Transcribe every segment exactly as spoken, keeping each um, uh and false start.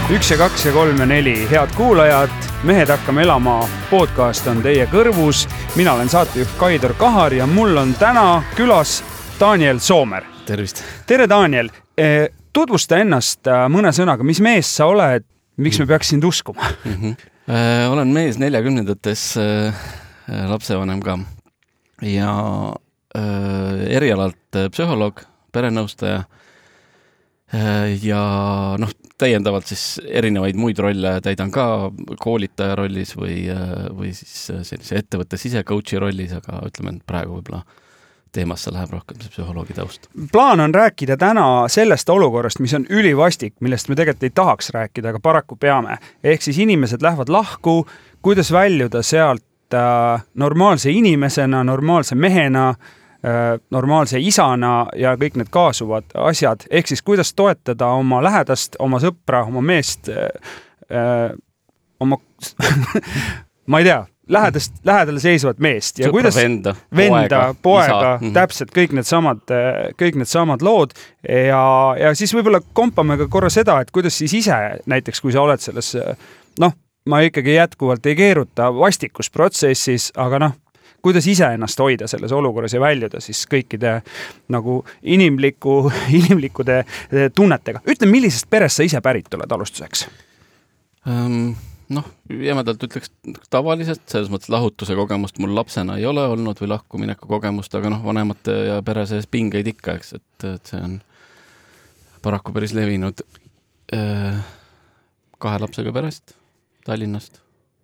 üks ja kaks ja kolm ja neli, head kuulajad, Mehed hakkame elama podcast on teie kõrvus. Mina olen saatejuht Kaidor Kahar ja mul on täna külas Daniel Soomer. Tervist. Tere Daniel, tutvusta ennast mõne sõnaga, mis mees sa oled, miks me peaks sind uskuma? Mm-hmm. Äh, olen mees neljakümnendates äh, lapsevanem ka ja äh, erialalt psühholoog, perenõustaja äh, ja noh, täiendavalt siis erinevaid muid rolle täidan ka koolitaja rollis või, või siis sellise ettevõtte sisecoachi rollis, aga ütleme, et praegu võib-olla teemasse läheb rohkem see psühholoogi taust. Plaan on rääkida täna sellest olukorrast, mis on ülivastik, millest me tegelikult ei tahaks rääkida, aga paraku peame. Ehk siis inimesed lähevad lahku, kuidas väljuda sealt äh, normaalse inimesena, normaalse mehena, normaalse isana ja kõik need kaasuvad asjad, ehk siis kuidas toetada oma lähedast, oma sõpra, oma meest, öö, oma, ma ei tea, lähedast, lähedale seisvat meest ja Sõpra, kuidas venda, venda, poega, poega mm-hmm. täpselt kõik need samad, kõik need samad lood ja, ja siis võib-olla kompame ka korra seda, et kuidas siis ise näiteks, kui sa oled selles, noh, ma ikkagi jätkuvalt ei keeruta vastikusprotsessis, aga noh, kuidas ise ennast hoida selles olukorras ja väljuda siis kõikide nagu inimliku, inimlikude tunnetega. Ütle, millisest perest sa ise pärit oled alustuseks? Um, noh, jämedalt ütleks tavaliselt, selles mõttes lahutuse kogemust mul lapsena ei ole olnud või lahkumineku kogemust, aga noh, vanemate ja pere sees pingeid ikka, eks, et, et see on paraku päris levinud uh, kahe lapsega perest Tallinnast.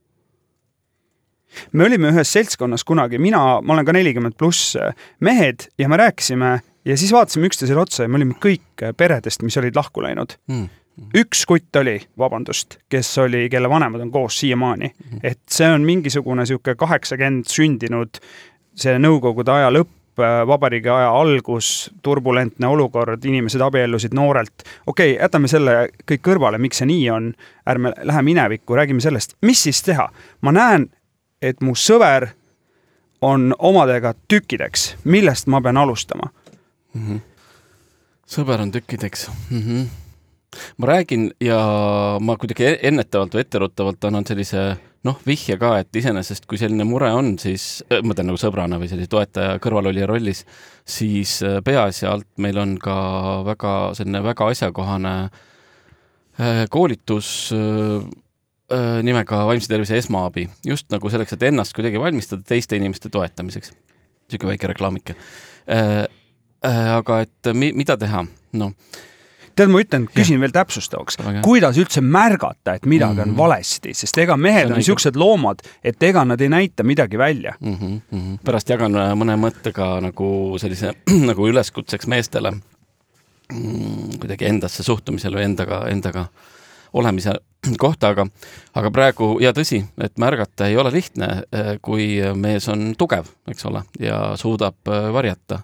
Me olime ühes seltskonnas kunagi, mina, ma olen ka nelikümmend pluss mehed ja me rääkisime ja siis vaatasime üksteisele otsa ja me olime kõik peredest, mis olid lahku läinud. Mm. Üks kutt oli, vabandust, kes oli, kelle vanemad on koos siiamaani. Mm. Et see on mingisugune siuke kaheksakümmend sündinud, see nõukogude aja lõpp, vabariigi aja algus, turbulentne olukord, inimesed abiellusid noorelt. Okei, jätame selle kõik kõrvale, miks see nii on, ärme lähe minevikku, räägime sellest. Mis siis teha? Ma näen, et mu sõber on omadega tükkideks. Millest ma pean alustama? Mm-hmm. Sõber on tükkideks. Mm-hmm. Ma räägin ja ma kuidagi ennetavalt või etteruttavalt annan sellise noh, vihje ka, et iseenesest kui selline mure on, siis ma tean nagu sõbrana või sellise toetaja kõrvalolija rollis, siis peaasjalt meil on ka väga, selline väga asjakohane koolitus nimega vaimse tervise esmaabi, just nagu selleks, et ennast kuidagi valmistada teiste inimeste toetamiseks. Siuke väike reklaamike. Äh, äh, aga et mi, mida teha? No. Tead, ma ütlen, küsin ja. Veel täpsustavaks. Kuidas üldse märgata, et midagi mm-hmm. on valesti? Sest ega mehed on, on siuksed loomad, et ega nad ei näita midagi välja. Mm-hmm, mm-hmm. Pärast jagan mõne mõttega nagu sellise nagu üleskutseks meestele mm, kuidagi endasse suhtumisel või endaga, endaga olemise kohta, aga, aga praegu, ja tõsi, et märgata ei ole lihtne, kui mees on tugev, eks ole, ja suudab varjata.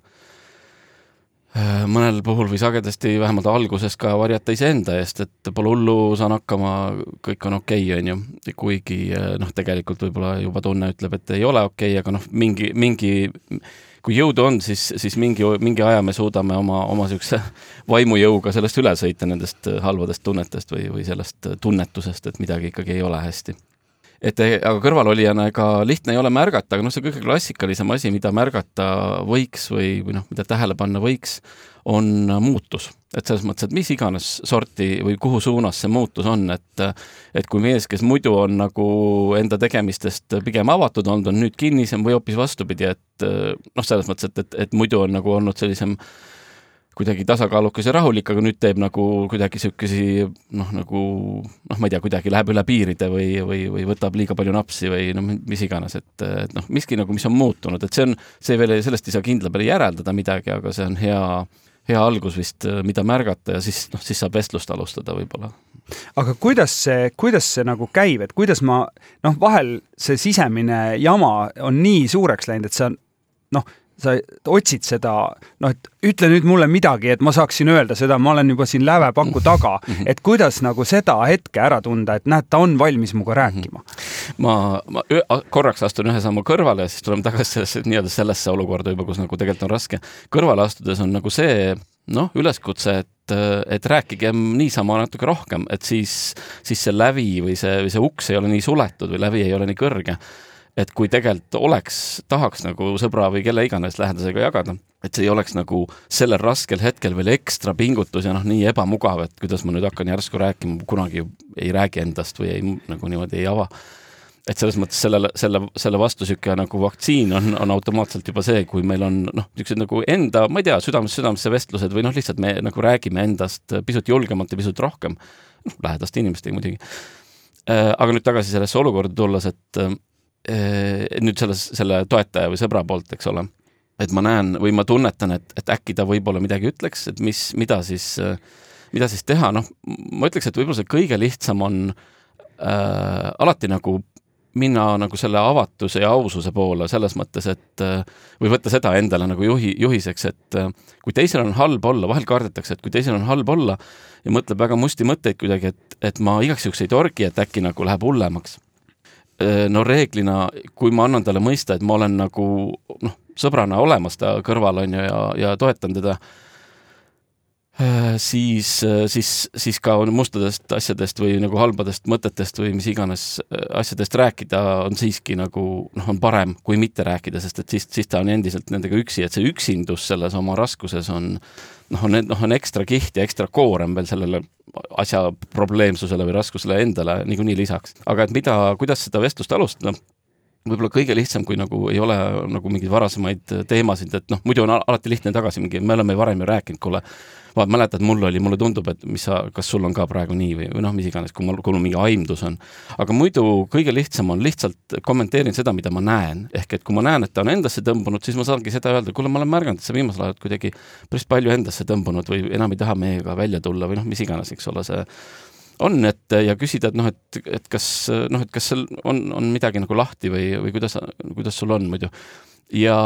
Mõnel puhul või sagedasti vähemalt alguses ka varjata iseenda eest, et pole hullu, saan hakkama, kõik on okei, on ju. Kuigi noh, tegelikult võib-olla juba tunne ütleb, et ei ole okei, aga noh, mingi, mingi kui jõudu on, siis, siis mingi, mingi aja me suudame oma, oma siukse vaimujõuga sellest üle sõita nendest halvadest tunnetest või, või sellest tunnetusest, et midagi ikkagi ei ole hästi. Et, aga kõrvalolijana ega lihtne ei ole märgata, aga noh, see kõige klassikalisem asi, mida märgata võiks või, või noh, mida tähele panna võiks, on muutus. Et selles mõttes, et mis iganes sorti või kuhu suunas see muutus on, et, et kui mees, kes muidu on nagu enda tegemistest pigem avatud olnud, on nüüd kinnisem või hoopis vastupidi, et noh, selles mõttes, et, et, et muidu on nagu olnud sellisem kuidagi tasakaalukas ja rahulik, aga nüüd teeb nagu kuidagi sükesi, noh, nagu, noh, ma ei tea, kuidagi läheb üle piiride või, või, või võtab liiga palju napsi või no, mis iganes, et, et noh, miski nagu, mis on muutunud, et see on, see veel sellest ei saa kindla peale järeldada midagi, aga see on hea, hea algus vist, mida märgata ja siis, noh, siis saab vestlust alustada võib-olla. Aga kuidas see, kuidas see nagu käib, et kuidas ma, noh, vahel see sisemine jama on nii suureks läinud, et see on, noh, sa otsid seda, noh, et ütle nüüd mulle midagi, et ma saaksin öelda seda, ma olen juba siin lävepaku taga, et kuidas nagu seda hetke ära tunda, et näed, ta on valmis muga rääkima. Ma, ma korraks astun ühe sammu kõrvale ja siis tuleme tagasi sellesse, nii-öelda sellesse olukorda juba, kus nagu tegelikult on raske. Kõrvale astudes on nagu see, noh, üleskutse, et et, et rääkigem niisama natuke rohkem, et siis, siis see lävi või see, või see uks ei ole nii suletud või lävi ei ole nii kõrge. Et kui tegelikult oleks, tahaks nagu sõbra või kelle iganes lähedasega jagada, et see ei oleks nagu sellel raskel hetkel veel ekstra pingutus ja noh, nii ebamugav, et kuidas ma nüüd hakkan järsku rääkima, kunagi ei räägi endast või ei, nagu niimoodi ei ava. Et selles mõttes selle, selle, selle vastusüke nagu vaktsiin on, on automaatselt juba see, kui meil on noh, niisugused nagu enda, ma ei tea, südamest südamesse vestlused või noh, lihtsalt me nagu räägime endast pisut julgemalt ja pisut rohkem, noh, lähedaste inimestega muidugi. Aga nüüd tagasi sellesse olukorda tulles, et nüüd selles, selle toetaja või sõbra poolt, eks ole, et ma näen või ma tunnetan, et, et äkki ta võib-olla midagi ütleks, et mis, mida siis, mida siis teha, noh, ma ütleks, et võib-olla see kõige lihtsam on äh, alati nagu minna nagu selle avatuse ja aususe poole selles mõttes, et või võtta seda endale nagu juhi, juhiseks, et kui teisel on halb olla, vahel kardetakse, et kui teisel on halb olla ja mõtleb väga musti mõtteid kuidagi, et, et ma igaks juhuks ei torgi, et äkki nagu läheb hullemaks. No reeglina, kui ma annan talle mõista, et ma olen nagu noh, sõbrana olemas ta kõrval on ja, ja toetan teda, siis, siis, siis ka mustadest asjadest või nagu halbadest mõtetest või mis iganes asjadest rääkida on siiski nagu, noh, on parem kui mitte rääkida, sest et siis, siis ta on endiselt nendega üksi, et see üksindus selles oma raskuses on, noh, on, noh, on ekstra kiht ja ekstra koorem veel sellele asja probleemsusele või raskusele endale niikuinii lisaks. Aga et mida, kuidas seda vestlust alustada, võib-olla kõige lihtsam, kui nagu ei ole nagu mingeid varasemaid teemasid, et noh, muidu on alati lihtne tagasi mingi, me oleme varem ju rääkinud, kuule, vaat mäletad, mul oli, mulle tundub, et mis sa, kas sul on ka praegu nii või, või noh, mis iganes, kui mul, kui mul mingi aimdus on. Aga muidu kõige lihtsam on lihtsalt kommenteerin seda, mida ma näen. Ehk et kui ma näen, et ta on endasse tõmbunud, siis ma saangi seda öelda, kuule, ma olen märganud, et sa viimasel ajal kuidagi päris palju endasse tõmbunud või enam ei taha meiega välja tulla või noh, mis iganes, eks ole, see on, et ja küsida, et noh, et, et kas, noh, et kas seal on, on midagi nagu lahti või, või kuidas, kuidas sul on muidu. Ja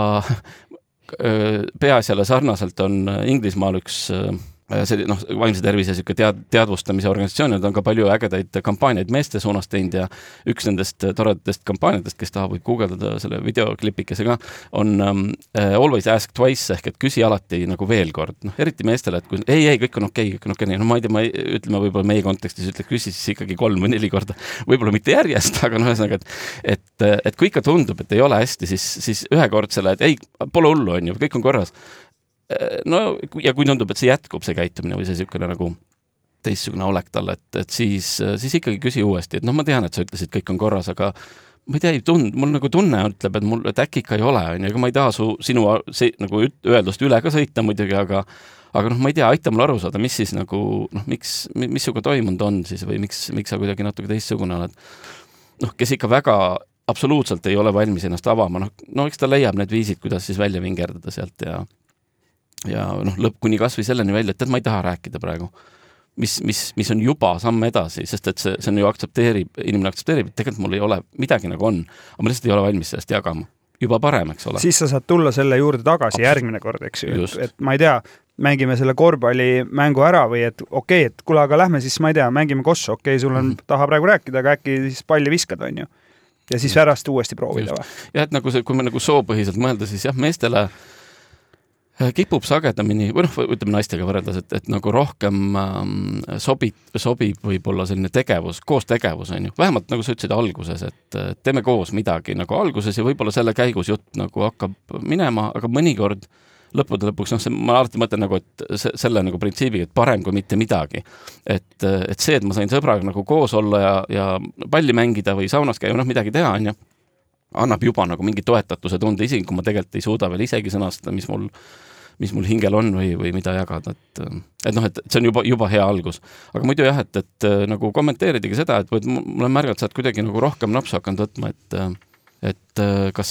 peaasjale sarnaselt on Inglismaal üks see, noh, vaimse tervise tead, teadvustamise organisatsioon, on ka palju ägedaid kampaaniaid meeste suunas teinud ja üks nendest toredatest kampaaniatest, kes tahab, võib guugeldada selle videoklipikesega, on um, always ask twice, ehk et küsi alati nagu veel kord. Noh, eriti meestele, et kui ei, ei, kõik on okei, kõik on okei. No ma ei tea, ma ei, ütleme võib-olla meie kontekstis ütle, küsi siis ikkagi kolm või neli korda. Võib-olla mitte järjest, aga noh, ühesõnaga, et, et, et kui ikka tundub, et ei ole hästi, siis, siis ühekordsele, et ei, pole hullu, on ju, kõik on korras. No ja kui tundub, et see jätkub, see käitumine või see niisugune nagu teistsugune olek talle, et, et siis, siis ikkagi küsi uuesti, et noh, ma tean, et sa ütlesid, kõik on korras, aga ma ei tea, ei tund, mul nagu tunne ütleb, et mul, et äkki ikka ei ole, on ju, aga ma ei taha su, sinu see, nagu öeldust üle ka sõita muidugi, aga aga noh, ma ei tea, aita mul aru saada, mis siis nagu, noh, miks, mis suga toimunud on siis või miks, miks sa kuidagi natuke teistsugune oled. Noh, kes ikka väga absoluutselt ei ole valmis ennast avama, noh, no eks ta leiab need viisid, kuidas siis välja vingerdada sealt ja ja noh, lõpp kuni kas või selleni välja, et ma ei taha rääkida praegu, mis, mis, mis on juba samm edasi, sest et see, see on ju aktsepteerib, inimene aktsepteerib, et tegelikult mul ei ole midagi nagu on, aga ma lihtsalt ei ole valmis sellest jagama. Juba parem, eks ole. Siis sa saad tulla selle juurde tagasi Absolut. Järgmine kord, eks ju, et, et ma ei tea, mängime selle korvpallimängu ära või et okei, okay, et kuule, aga lähme siis, ma ei tea, mängime kossu, okei okay,, sul on mm-hmm. taha praegu rääkida, aga äkki siis palli viskad, on ju. Ja siis pärast uuesti proovida. Ja et nagu see, kui me nagu soopõhiselt mõelda, siis jah, meestele kipub sagedamini, või noh, ütleme naistega võrreldes, et, et nagu rohkem ähm, sobib, sobib võib-olla selline tegevus, koos tegevus on ju, vähemalt nagu sa ütlesid alguses, et teeme koos midagi nagu alguses ja võib-olla selle käigus jutt nagu hakkab minema, aga mõnikord lõppude lõpuks, noh, see, ma alati mõtlen nagu, et see, selle nagu printsiibiga, et parem kui mitte midagi. Et, et see, et ma sain sõbraga nagu koos olla ja, ja palli mängida või saunas käia, noh, midagi teha, on ju, annab juba nagu mingi toetatuse tunde, isegi kui ma tegelikult ei suuda veel isegi sõnastada, mis mul mis mul hingel on või, või mida jagada, et, et noh, et see on juba, juba hea algus. Aga muidu jah, et, et nagu kommenteeridagi seda, et mul on märganud, sa oled kuidagi nagu rohkem napsu hakanud võtma, et, et kas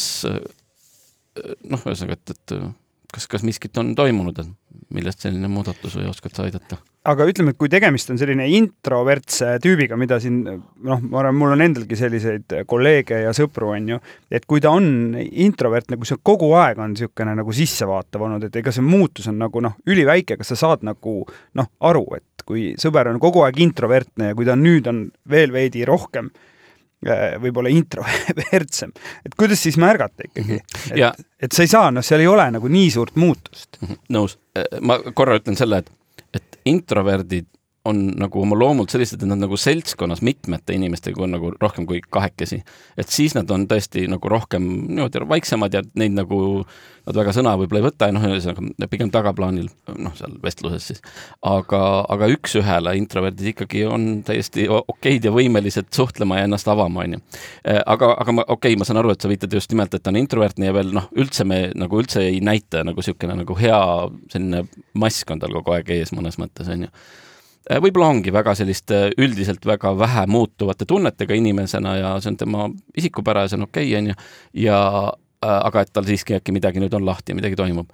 noh, ühesõnaga, et, et kas, kas miskit on toimunud, millest selline muudatus või oskad sa aidata? Aga ütleme, et kui tegemist on selline introvertse tüübiga, mida siin, noh, ma arvan, mul on endalgi selliseid kolleege ja sõpru on ju, et kui ta on introvert, nagu see kogu aeg on niisugune nagu sissevaatav olnud, et ega see muutus on nagu noh, üliväike, kas sa saad nagu noh, aru, et kui sõber on kogu aeg introvertne ja kui ta nüüd on veel veidi rohkem võib-olla introvertsem, et kuidas siis märgata ikkagi, et, ja. et sa ei saa, noh, seal ei ole nagu nii suurt muutust. Nõus. Ma korra ütlen selle, et et introverdid on nagu oma loomult sellised, et nad nagu seltskonnas mitmete inimestega on nagu rohkem kui kahekesi. Et siis nad on tõesti nagu rohkem niimoodi vaiksemad ja neid nagu nad väga sõna võib-olla ei võta ja noh, pigem tagaplaanil, noh, seal vestluses siis. Aga, aga üks ühele introverdid ikkagi on täiesti okeid ja võimelised suhtlema ja ennast avama, on ju. Aga, aga ma, okei, ma saan aru, et sa viitad just nimelt, et ta on introvertne ja veel, noh, üldse me nagu üldse ei näita nagu siukene nagu hea selline mask on tal kogu aeg ees mõnes mõttes, on ju. Võib-olla ongi väga sellist üldiselt väga vähe muutuvate tunnetega inimesena ja see on tema isikupära ja see on okei, on ju. Ja, aga et tal siiski äkki midagi nüüd on lahti ja midagi toimub.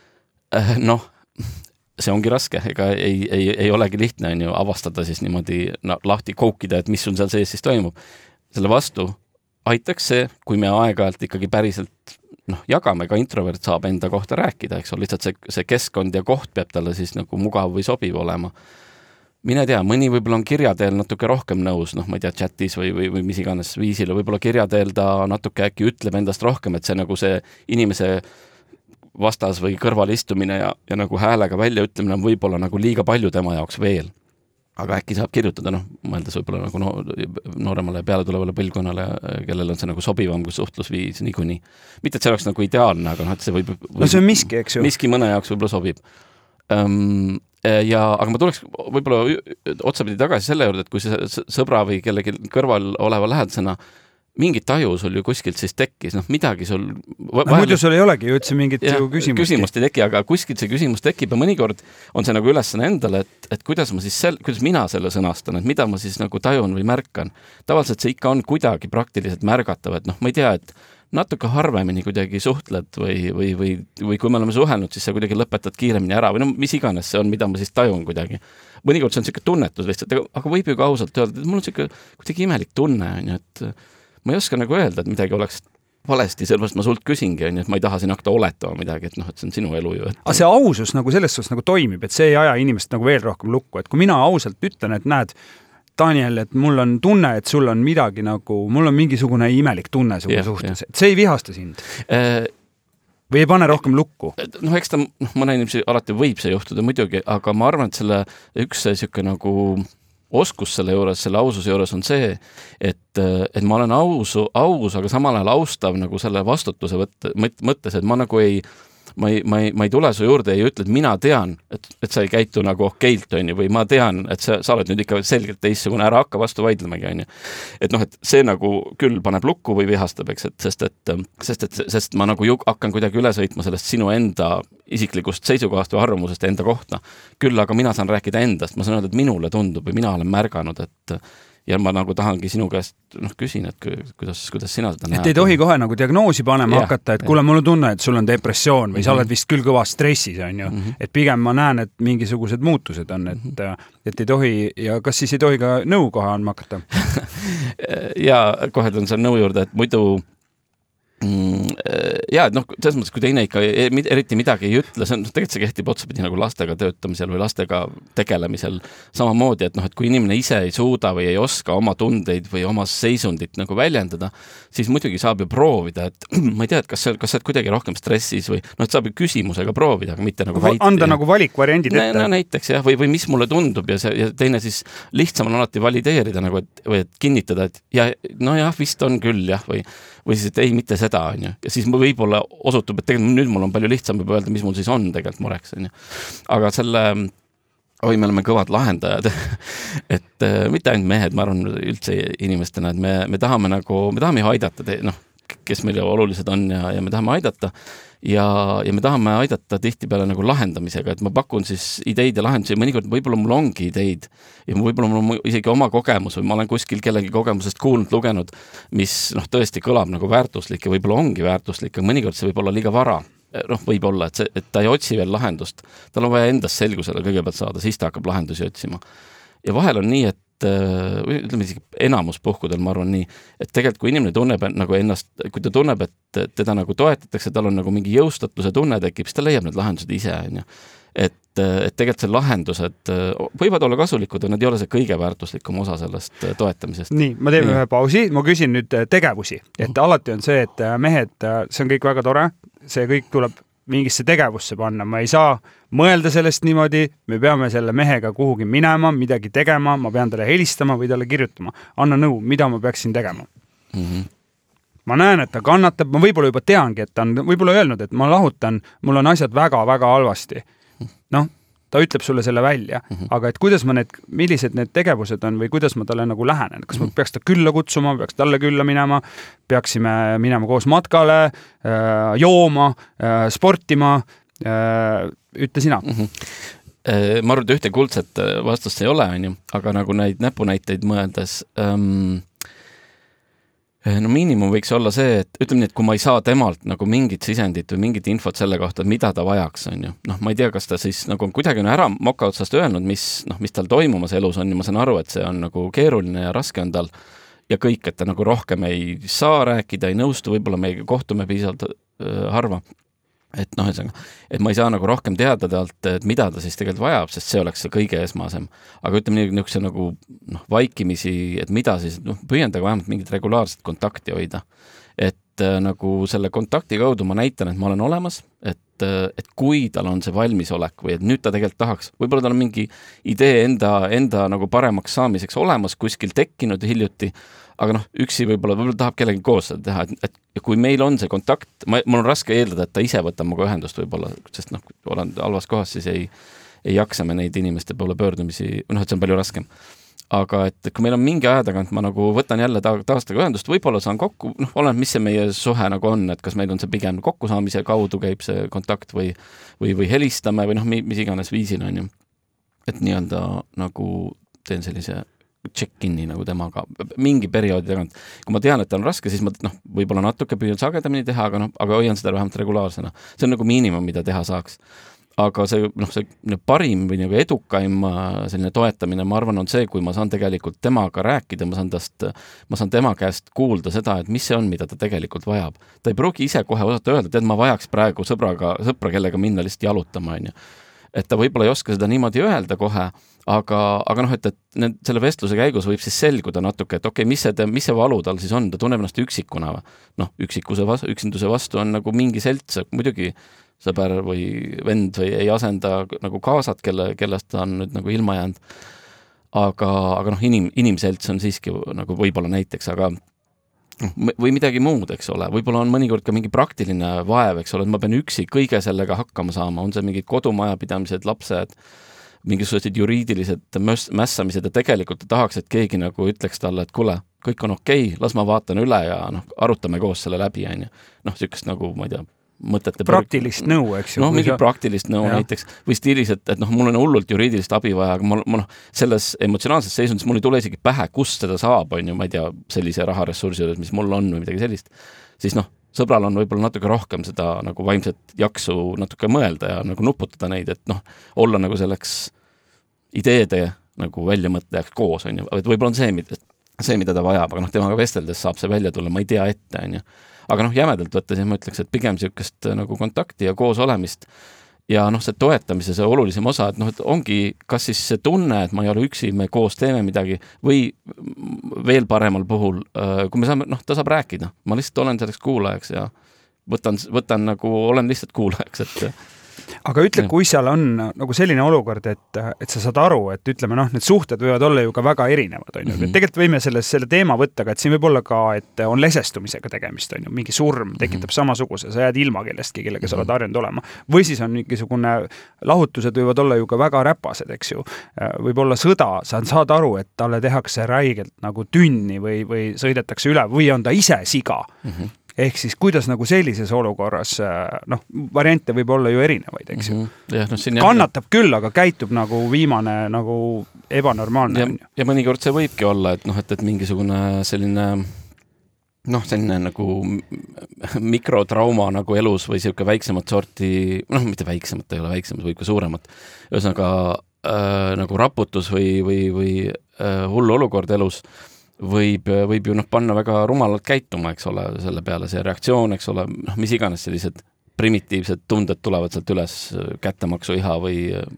Noh, see ongi raske, ega ei, ei, ei olegi lihtne, on ju, avastada siis niimoodi no, lahti koukida, et mis sul seal sees siis toimub. Selle vastu aitaks see, kui me aeg-ajalt ikkagi päriselt noh, jagame, ka introvert saab enda kohta rääkida, eks ole, lihtsalt see, see keskkond ja koht peab talle siis nagu mugav või sobiv olema. Mine tea, mõni võib-olla on kirjateel natuke rohkem nõus, noh, ma ei tea, chatis või, või, või mis iganes viisile, võib-olla kirjateel ta natuke äkki ütleb endast rohkem, et see nagu see inimese vastas või kõrval istumine ja, ja nagu häälega välja ütlemine on võib-olla nagu liiga palju tema jaoks veel. Aga äkki saab kirjutada, noh, mõeldes võib-olla nagu no, nooremale peale tulevale põlvkonnale, kellel on see nagu sobivam kui suhtlusviis niikuinii. Mitte, et see oleks nagu ideaalne, aga noh, et see võib, võib... No see on miski, eks ju. Miski mõne jaoks võib-olla sobib. Um, ja, aga ma tuleks võib-olla otsapidi tagasi selle juurde, et kui see sõbra või kellegi kõrval oleva lähedasena mingi taju sul ju kuskilt siis tekkis, noh midagi sul... No, vahel... Muidu sul ei olegi ju üldse mingit ja, ju küsimust. Küsimust ei teki, aga kuskilt see küsimus tekib ja mõnikord on see nagu ülesanne endale, et, et kuidas ma siis sel, kuidas mina selle sõnastan, et mida ma siis nagu tajun või märkan. Tavaliselt see ikka on kuidagi praktiliselt märgatav, et noh, ma ei tea, et natuke harvemini kuidagi suhtled või, või, või, või kui me oleme suhelnud, siis sa kuidagi lõpetad kiiremini ära või no mis iganes see on, mida ma siis tajun kuidagi. Mõnikord see on siuke tunnetus lihtsalt, aga võib ju ka ausalt öelda, et mul on siuke kuidagi imelik tunne, on ju, et ma ei oska nagu öelda, et midagi oleks valesti, sellepärast ma sult küsingi, on ju, et ma ei taha siin hakata oletama midagi, et noh, et see on sinu elu ju. Et... Aga see ausus nagu selles suhtes nagu toimib, et see ei aja inimest nagu veel rohkem lukku, et kui mina ausalt ütlen, et näed, Daniel, et mul on tunne, et sul on midagi nagu, mul on mingisugune imelik tunne sulle suhtes, et see ei vihasta sind. Äh, või ei pane rohkem lukku? Noh, eks ta, noh, mõne inimesi alati võib see juhtuda muidugi, aga ma arvan, et selle üks siuke nagu oskus selle juures, selle aususe juures on see, et, et ma olen aus, aus, aga samal ajal austav nagu selle vastutuse võtte, mõttes, et ma nagu ei Ma ei, ma, ei, ma ei tule su juurde ja ütle, et mina tean, et, et sa ei käitu nagu okeilt, on ju, või ma tean, et sa, sa oled nüüd ikka selgelt teissugune, ära hakka vastu vaidlemegi, on ju. Et noh, et see nagu küll paneb lukku või vihastab, eks, et sest, et, sest, et, sest ma nagu ju, hakkan kuidagi üle sõitma sellest sinu enda isiklikust seisukohast või arvamusest enda kohta. Küll aga mina saan rääkida endast, ma saan öelda, et minule tundub või mina olen märganud, et ja ma nagu tahangi sinu käest noh, küsin, et kuidas, kuidas sina seda näed. Et ei tohi kohe nagu diagnoosi panema ja, hakata, et kuule, mul on tunne, et sul on depressioon või mm-hmm. sa oled vist küll kõva stressis, on ju. Mm-hmm. Et pigem ma näen, et mingisugused muutused on, et, mm-hmm. et ei tohi, ja kas siis ei tohi ka nõu kohe andma hakata? ja kohe on seal nõu juurde, et muidu ja, et noh, selles mõttes, kui teine ikka eriti midagi ei ütle, see on, tegelikult see kehtib otsapidi nagu lastega töötamisel või lastega tegelemisel samamoodi, et noh, et kui inimene ise ei suuda või ei oska oma tundeid või oma seisundit nagu väljendada, siis muidugi saab ju proovida, et ma ei tea, et kas sa, kas sa oled kuidagi rohkem stressis või noh, et saab ju küsimusega proovida, aga mitte nagu väita. Anda ja, nagu valikvariandid ette. No, näiteks jah, või, või mis mulle tundub ja, see, ja teine siis lihtsam on alati valideerida nagu, et, või et kinnitada, et ja, no jah, vist on küll jah, või või siis, et ei, mitte seda, on ju. Ja siis võib-olla osutub, et tegelikult nüüd mul on palju lihtsam võib öelda, mis mul siis on tegelikult mureks, on ju. Aga selle, oi, me oleme kõvad lahendajad, et äh, mitte ainult mehed, ma arvan üldse inimestena, et me, me tahame nagu, me tahame ju aidata, te, noh, kes meile olulised on ja, ja me tahame aidata ja, ja me tahame aidata tihtipeale nagu lahendamisega, et ma pakun siis ideid ja lahendusi ja mõnikord võib-olla mul ongi ideid ja võib-olla mul on isegi oma kogemus või ma olen kuskil kellegi kogemusest kuulnud, lugenud, mis noh, tõesti kõlab nagu väärtuslik ja võib-olla ongi väärtuslik, aga mõnikord see võib olla liiga vara. Noh, võib-olla, et, see, et ta ei otsi veel lahendust. Tal on vaja endast selgusele kõigepealt saada, siis ta hakkab lahendusi otsima. Ja vahel on nii, et ütleme isegi enamus puhkudel, ma arvan nii, et tegelikult kui inimene tunneb nagu ennast, kui ta tunneb, et teda nagu toetatakse, tal on nagu mingi jõustatuse tunne tekib, siis ta leiab need lahendused ise, on ju. Et, et tegelikult see lahendused võivad olla kasulikud, nad ei ole see kõige väärtuslikum osa sellest toetamisest. Nii, ma teeme ühe pausi, ma küsin nüüd tegevusi, et alati on see, et mehed, see on kõik väga tore, see kõik tuleb mingisse tegevusse panna, ma ei saa mõelda sellest niimoodi, me peame selle mehega kuhugi minema, midagi tegema, ma pean talle helistama või talle kirjutama. Anna nõu, mida ma peaksin tegema. Mm-hmm. Ma näen, et ta kannatab, ma võib-olla juba teangi, et ta on võib-olla öelnud, et ma lahutan, mul on asjad väga-väga halvasti. Noh, ta ütleb sulle selle välja, mm-hmm. aga et kuidas ma need, millised need tegevused on või kuidas ma talle nagu lähenen, kas mm-hmm. ma peaks ta külla kutsuma, peaks talle külla minema, peaksime minema koos matkale, jooma, sportima, ütle sina. Mm-hmm. Ma arvan, et ühte kuldset vastust ei ole, on ju, aga nagu neid näpunäiteid mõeldes, ähm, no miinimum võiks olla see, et ütleme nii, et kui ma ei saa temalt nagu mingit sisendit või mingit infot selle kohta, mida ta vajaks, on ju. Noh, ma ei tea, kas ta siis nagu kuidagi on ära moka otsast öelnud, mis, noh, mis tal toimumas elus on ja ma saan aru, et see on nagu keeruline ja raske on tal ja kõik, et ta nagu rohkem ei saa rääkida, ei nõustu, võib-olla me kohtume piisavalt äh, harva. Et noh, et ma ei saa nagu rohkem teada talt, et mida ta siis tegelikult vajab, sest see oleks see kõige esmasem. Aga ütleme nii, niisuguse nagu noh, vaikimisi, et mida siis, noh, püüendaga vähemalt mingit regulaarset kontakti hoida. Et äh, nagu selle kontakti kaudu ma näitan, et ma olen olemas, et, äh, et kui tal on see valmisolek või et nüüd ta tegelikult tahaks, võib-olla tal on mingi idee enda, enda nagu paremaks saamiseks olemas, kuskil tekkinud hiljuti, aga noh, üksi võib-olla, võib-olla tahab kellegi koos seda teha, et, et kui meil on see kontakt, ma, mul on raske eeldada, et ta ise võtab muga ühendust võib-olla, sest noh, kui olen halvas kohas, siis ei, ei jaksa me neid inimeste poole pöördumisi, noh, et see on palju raskem. Aga et kui meil on mingi aja tagant, ma nagu võtan jälle ta, taastaga ühendust, võib-olla saan kokku, noh, olen, mis see meie suhe nagu on, et kas meil on see pigem kokkusaamise kaudu käib see kontakt või, või, või helistame või noh, mis iganes viisil on ju. Et nii-öelda nagu teen sellise check-in'i nagu temaga mingi perioodi tagant. Kui ma tean, et ta on raske, siis ma noh, võib-olla natuke püüan sagedamini teha, aga, noh, aga hoian seda vähemalt regulaarsena. See on nagu miinimum, mida teha saaks. Aga see, noh, see parim või nagu edukaim selline toetamine, ma arvan, on see, kui ma saan tegelikult temaga rääkida, ma saan, tast, ma saan tema käest kuulda seda, et mis see on, mida ta tegelikult vajab. Ta ei pruugi ise kohe osata öelda, et ma vajaks praegu sõbraga, sõpra, kellega minna lihtsalt jalutama, on ju. Et ta võib-olla ei oska seda niimoodi öelda kohe, aga, aga noh, et, et need, selle vestluse käigus võib siis selguda natuke, et okei, okay, mis see, mis see valu tal siis on, ta tunneb ennast üksikuna või? Noh, üksikuse vastu, üksinduse vastu on nagu mingi selts, muidugi sõber või vend või ei asenda nagu kaasad, kelle, kellest ta on nüüd nagu ilma jäänud. Aga, aga noh, inim, inimselts on siiski nagu võib-olla näiteks, aga või midagi muud, eks ole. Võib-olla on mõnikord ka mingi praktiline vaev, eks ole, et ma pean üksi kõige sellega hakkama saama. On see mingid kodumajapidamised, lapsed, mingisugused juriidilised mässamised ja tegelikult ta tahaks, et keegi nagu ütleks talle, et kuule, kõik on okei, las ma vaatan üle ja noh, arutame koos selle läbi, on ju. Noh, sükest nagu, ma ei tea, mõtete praktilist põrk... nõu, eks ju. Noh, mingi sa... praktilist nõu ja. Näiteks. Või stiilis, et, et noh, mul on hullult juriidilist abi vaja, aga ma, ma noh, selles emotsionaalses seisundis mul ei tule isegi pähe, kust seda saab, on ju, ma ei tea, sellise raharessursi juures, mis mul on või midagi sellist. Siis noh, sõbral on võib-olla natuke rohkem seda nagu vaimset jaksu natuke mõelda ja nagu nuputada neid, et noh, olla nagu selleks ideede nagu väljamõtlejaks koos, on ju. Et võib-olla on see, see, mida ta vajab, aga noh, temaga vesteldes saab see välja tulla, ma ei tea ette, on ju. Aga noh, jämedalt võtta, siis ma ütleks, et pigem niisugust nagu kontakti ja koos olemist ja noh, see toetamise, see olulisem osa, et noh, et ongi kas siis see tunne, et ma ei ole üksi, me koos teeme midagi või veel paremal puhul, kui me saame, noh, ta saab rääkida. Ma lihtsalt olen selleks kuulajaks ja võtan, võtan nagu, olen lihtsalt kuulajaks, et aga ütle, kui seal on nagu selline olukord, et, et sa saad aru, et ütleme, noh, need suhted võivad olla ju ka väga erinevad, on ju. Mm-hmm. Tegelikult võime selles, selle teema võtta, aga et siin võib olla ka, et on lesestumisega tegemist, on ju. Mingi surm tekitab mm-hmm. samasuguse, sa jääd ilma kellestki, kellega mm-hmm. sa oled harjunud olema. Või siis on mingisugune, lahutused võivad olla ju ka väga räpased, eks ju. Võib olla sõda, sa saad aru, et talle tehakse räigelt nagu tünni või, või sõidetakse üle või on ta ise siga. Mm-hmm. Ehk siis kuidas nagu sellises olukorras, noh, variante võib olla ju erinevaid, eks ju. Mm-hmm. Ja, no, siin kannatab jah. Küll, aga käitub nagu viimane nagu ebanormaalne. Ja, ja mõnikord see võibki olla, et noh, et, et mingisugune selline noh, selline nagu mikrotrauma nagu elus või siuke väiksemat sorti, noh, mitte väiksemat, ei ole väiksemat, võib ka suuremat. Ühesõnaga äh, nagu raputus või, või, või äh, hullu olukord elus võib, võib ju noh, panna väga rumalalt käituma, eks ole, selle peale see reaktsioon, eks ole, noh, mis iganes sellised primitiivsed tunded tulevad sealt üles, kättemaksu iha või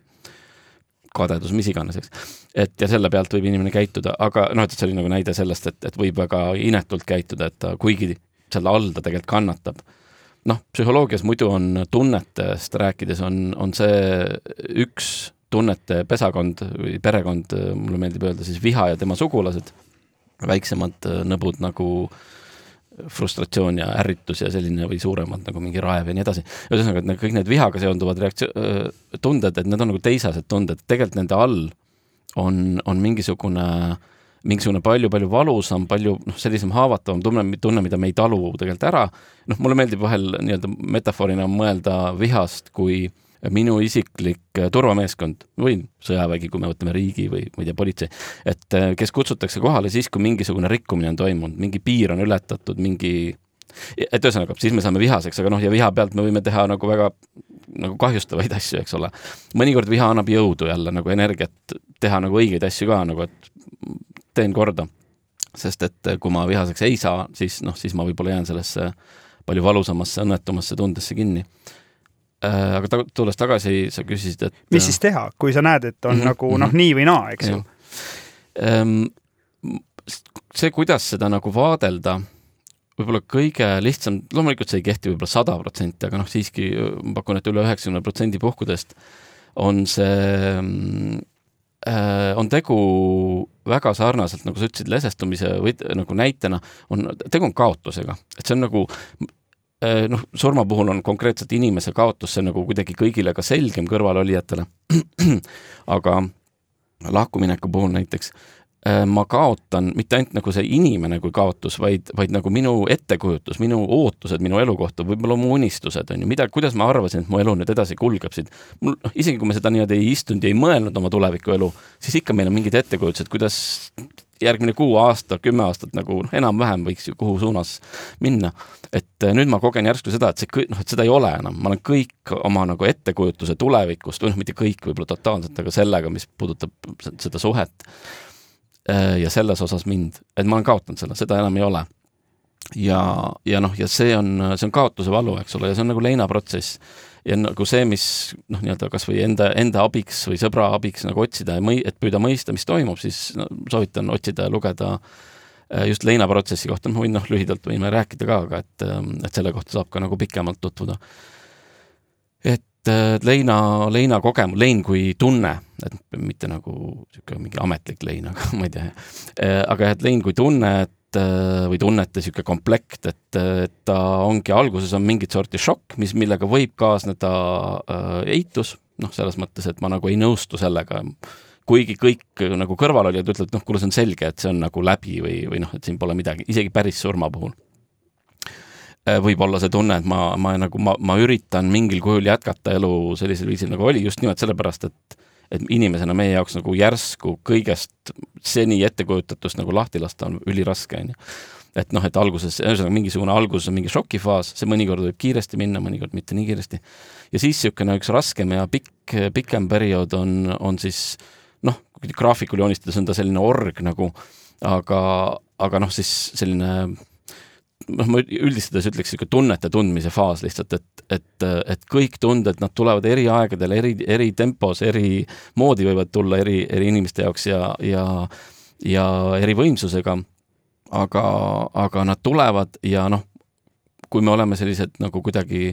kadedus, mis iganes, eks. Et ja selle pealt võib inimene käituda, aga noh, et see oli nagu näide sellest, et, et võib väga inetult käituda, et ta kuigi selle all ta tegelikult kannatab, noh, psühholoogias muidu on tunnetest rääkides on, on see üks tunnete pesakond või perekond, mulle meeldib öelda siis viha ja tema sugulased, väiksemad nõbud nagu frustratsioon ja ärritus ja selline või suuremad nagu mingi raev ja nii edasi. Ühesõnaga, et need, kõik need vihaga seonduvad reaktsio- tunded, et need on nagu teisased tunded. Tegelikult nende all on, on mingisugune, mingisugune palju-palju valusam, palju noh, sellisem haavatavam tunne, tunne, mida me ei talu tegelikult ära. Noh, mulle meeldib vahel nii-öelda metafoorina mõelda vihast kui minu isiklik turvameeskond või sõjavägi, kui me võtame riigi või, või tea, politsei, et kes kutsutakse kohale siis, kui mingisugune rikkumine on toimunud, mingi piir on ületatud, mingi, et ühesõnaga, siis me saame vihaseks, aga noh, ja viha pealt me võime teha nagu väga nagu kahjustavaid asju, eks ole. Mõnikord viha annab jõudu jälle nagu energiat teha nagu õigeid asju ka, nagu et teen korda. Sest et kui ma vihaseks ei saa, siis, noh, siis ma võib-olla jään sellesse palju valusamasse, õnnetumasse tundesse kinni. Aga ta, tulles tagasi, sa küsisid, et mis siis teha, kui sa näed, et on mm-hmm, nagu noh, nii või naa, eks ju? See, kuidas seda nagu vaadelda, võib-olla kõige lihtsam, loomulikult see ei kehti võib-olla sada protsenti, aga noh, siiski pakun, et üle üheksakümne protsendi puhkudest on see, on tegu väga sarnaselt, nagu sa ütlesid, lesestumise või nagu näitena, on, tegu on kaotusega. Et see on nagu noh, surma puhul on konkreetselt inimese kaotus, see nagu kuidagi kõigile ka selgem kõrvalolijatele. Aga lahkumineku puhul näiteks ma kaotan mitte ainult nagu see inimene kui kaotus, vaid, vaid nagu minu ettekujutus, minu ootused, minu elu kohta, võib-olla mu unistused on ju, mida, kuidas ma arvasin, et mu elu nüüd edasi kulgebsid. Mul, isegi kui me seda niimoodi ei istunud ja ei mõelnud oma tuleviku elu, siis ikka meil on mingid ettekujutused, kuidas järgmine kuu aasta, kümme aastat nagu enam-vähem võiks ju kuhu suunas minna. Et nüüd ma kogen järsku seda, et, see, noh, et seda ei ole enam. Ma olen kõik oma nagu ettekujutuse tulevikust, või noh, mitte kõik võib-olla totaalselt, aga sellega, mis puudutab seda suhet ja selles osas mind, et ma olen kaotanud selle, seda enam ei ole. Ja, ja noh, ja see on, see on kaotuse valu, eks ole, ja see on nagu leinaprotsess. Ja nagu see, mis noh, nii-öelda kas või enda, enda abiks või sõbra abiks nagu otsida ja mõi, et püüda mõista, mis toimub, siis no, soovitan otsida ja lugeda just leinaprotsessi kohta. Ma võin noh, lühidalt võime rääkida ka, aga et, et selle kohta saab ka nagu pikemalt tutvuda. Et leina, leina kogemus, lein kui tunne, et mitte nagu mingi ametlik lein, aga ma ei tea. Aga et lein kui tunne, et või tunnete siuke komplekt, et, et ta ongi alguses on mingit sorti šokk, mis, millega võib kaasneda äh, eitus, noh, selles mõttes, et ma nagu ei nõustu sellega, kuigi kõik nagu kõrvalolijad ütlevad, noh, kuule see on selge, et see on nagu läbi või, või noh, et siin pole midagi, isegi päris surma puhul. Võib olla see tunne, et ma, ma, nagu, ma, ma üritan mingil kujul jätkata elu sellisel viisil, nagu oli just nimelt sellepärast, et et inimesena meie jaoks nagu järsku kõigest seni ettekujutatus nagu lahti lasta on üliraske. Et noh, et alguses, mingisugune alguses on mingi šokifaas, see mõnikord võib kiiresti minna, mõnikord mitte nii kiiresti. Ja siis siukene üks raskem ja pikk, pikem periood on, on siis, noh, graafikul joonistades on ta selline org nagu, aga, aga noh, siis selline noh, ma üldistades ütleks siuke tunnete tundmise faas lihtsalt, et, et, et kõik tunded, nad tulevad eri aegadel, eri, eri tempos, eri moodi võivad tulla eri, eri inimeste jaoks ja, ja, ja eri võimsusega, aga, aga nad tulevad ja noh, kui me oleme sellised nagu kuidagi